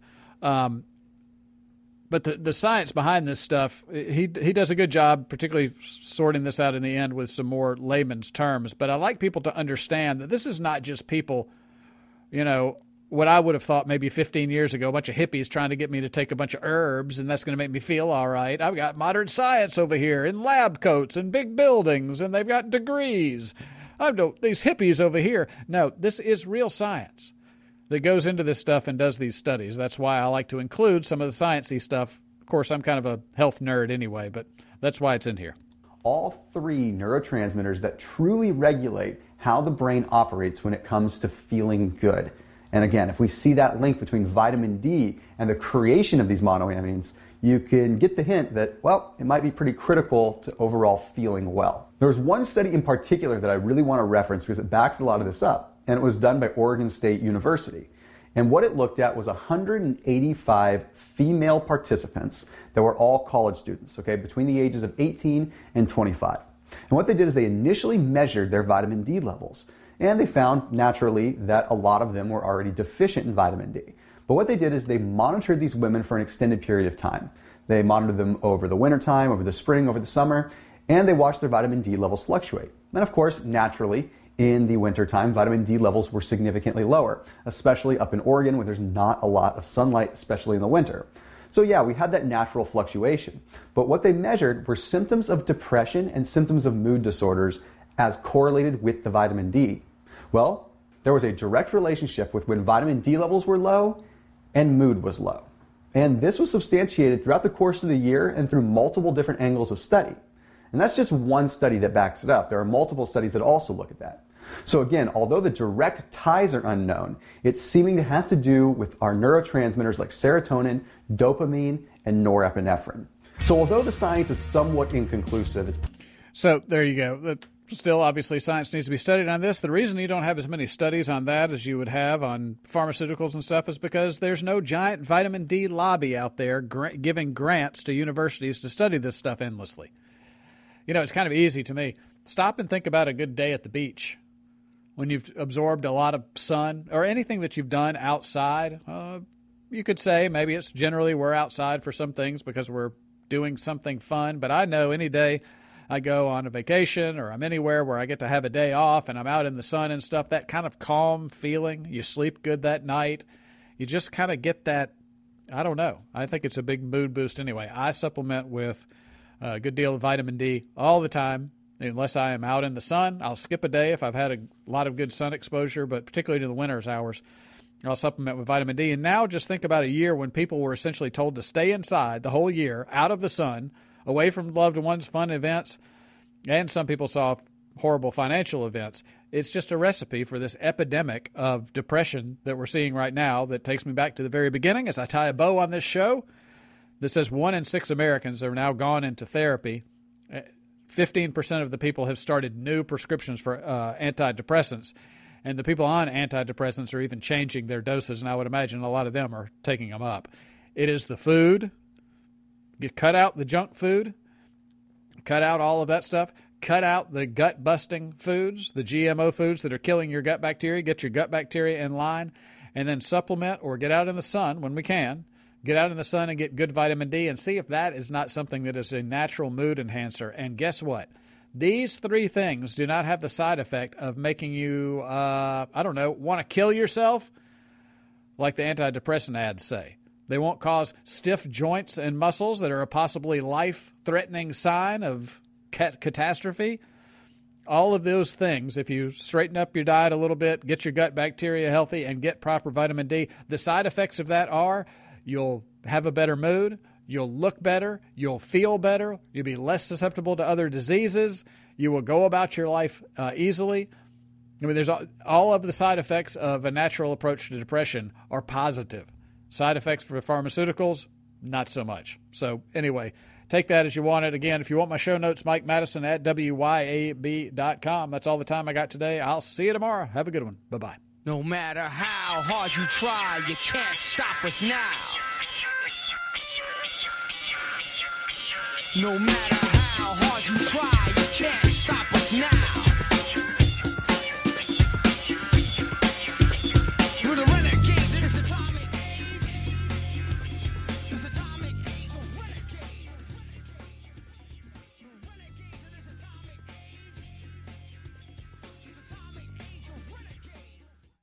But the science behind this stuff, he does a good job, particularly sorting this out in the end with some more layman's terms. But I like people to understand that this is not just people, what I would have thought maybe 15 years ago, a bunch of hippies trying to get me to take a bunch of herbs, and that's going to make me feel all right. I've got modern science over here in lab coats and big buildings, and they've got degrees. These hippies over here. No, this is real science that goes into this stuff and does these studies. That's why I like to include some of the sciencey stuff. Of course, I'm kind of a health nerd anyway, but that's why it's in here. All three neurotransmitters that truly regulate how the brain operates when it comes to feeling good. And again, if we see that link between vitamin D and the creation of these monoamines, you can get the hint that, well, it might be pretty critical to overall feeling well. There's one study in particular that I really want to reference because it backs a lot of this up. And it was done by Oregon State University. And what it looked at was 185 female participants that were all college students, between the ages of 18 and 25. And what they did is they initially measured their vitamin D levels. And they found, naturally, that a lot of them were already deficient in vitamin D. But what they did is they monitored these women for an extended period of time. They monitored them over the wintertime, over the spring, over the summer, and they watched their vitamin D levels fluctuate. And of course, naturally, in the wintertime, vitamin D levels were significantly lower, especially up in Oregon where there's not a lot of sunlight, especially in the winter. So yeah, we had that natural fluctuation. But what they measured were symptoms of depression and symptoms of mood disorders as correlated with the vitamin D. Well, there was a direct relationship with when vitamin D levels were low and mood was low. And this was substantiated throughout the course of the year and through multiple different angles of study. And that's just one study that backs it up. There are multiple studies that also look at that. So again, although the direct ties are unknown, it's seeming to have to do with our neurotransmitters like serotonin, dopamine, and norepinephrine. So although the science is somewhat inconclusive, So there you go. Still, obviously, science needs to be studied on this. The reason you don't have as many studies on that as you would have on pharmaceuticals and stuff is because there's no giant vitamin D lobby out there giving grants to universities to study this stuff endlessly. You know, it's kind of easy to me. Stop and think about a good day at the beach when you've absorbed a lot of sun or anything that you've done outside. You could say maybe it's generally we're outside for some things because we're doing something fun. But I know any day I go on a vacation or I'm anywhere where I get to have a day off and I'm out in the sun and stuff, that kind of calm feeling, you sleep good that night, you just kind of get that, I don't know. I think it's a big mood boost anyway. I supplement with a good deal of vitamin D all the time, unless I am out in the sun. I'll skip a day if I've had a lot of good sun exposure, but particularly in the winter's hours, I'll supplement with vitamin D. And now just think about a year when people were essentially told to stay inside the whole year, out of the sun, away from loved ones, fun events, and some people saw horrible financial events. It's just a recipe for this epidemic of depression that we're seeing right now that takes me back to the very beginning as I tie a bow on this show. This says 1 in 6 Americans are now gone into therapy. 15% of the people have started new prescriptions for antidepressants. And the people on antidepressants are even changing their doses, and I would imagine a lot of them are taking them up. It is the food. You cut out the junk food, cut out all of that stuff, cut out the gut-busting foods, the GMO foods that are killing your gut bacteria, get your gut bacteria in line, and then supplement or get out in the sun when we can, get out in the sun and get good vitamin D and see if that is not something that is a natural mood enhancer. And guess what? These 3 things do not have the side effect of making you, want to kill yourself like the antidepressant ads say. They won't cause stiff joints and muscles that are a possibly life-threatening sign of catastrophe. All of those things, if you straighten up your diet a little bit, get your gut bacteria healthy, and get proper vitamin D, the side effects of that are you'll have a better mood, you'll look better, you'll feel better, you'll be less susceptible to other diseases, you will go about your life easily. I mean, there's all of the side effects of a natural approach to depression are positive. Side effects for pharmaceuticals, not so much. So anyway, take that as you want it. Again, if you want my show notes, Mike Madison at WYAB.com. That's all the time I got today. I'll see you tomorrow. Have a good one. Bye-bye. No matter how hard you try, you can't stop us now. No matter how hard you try.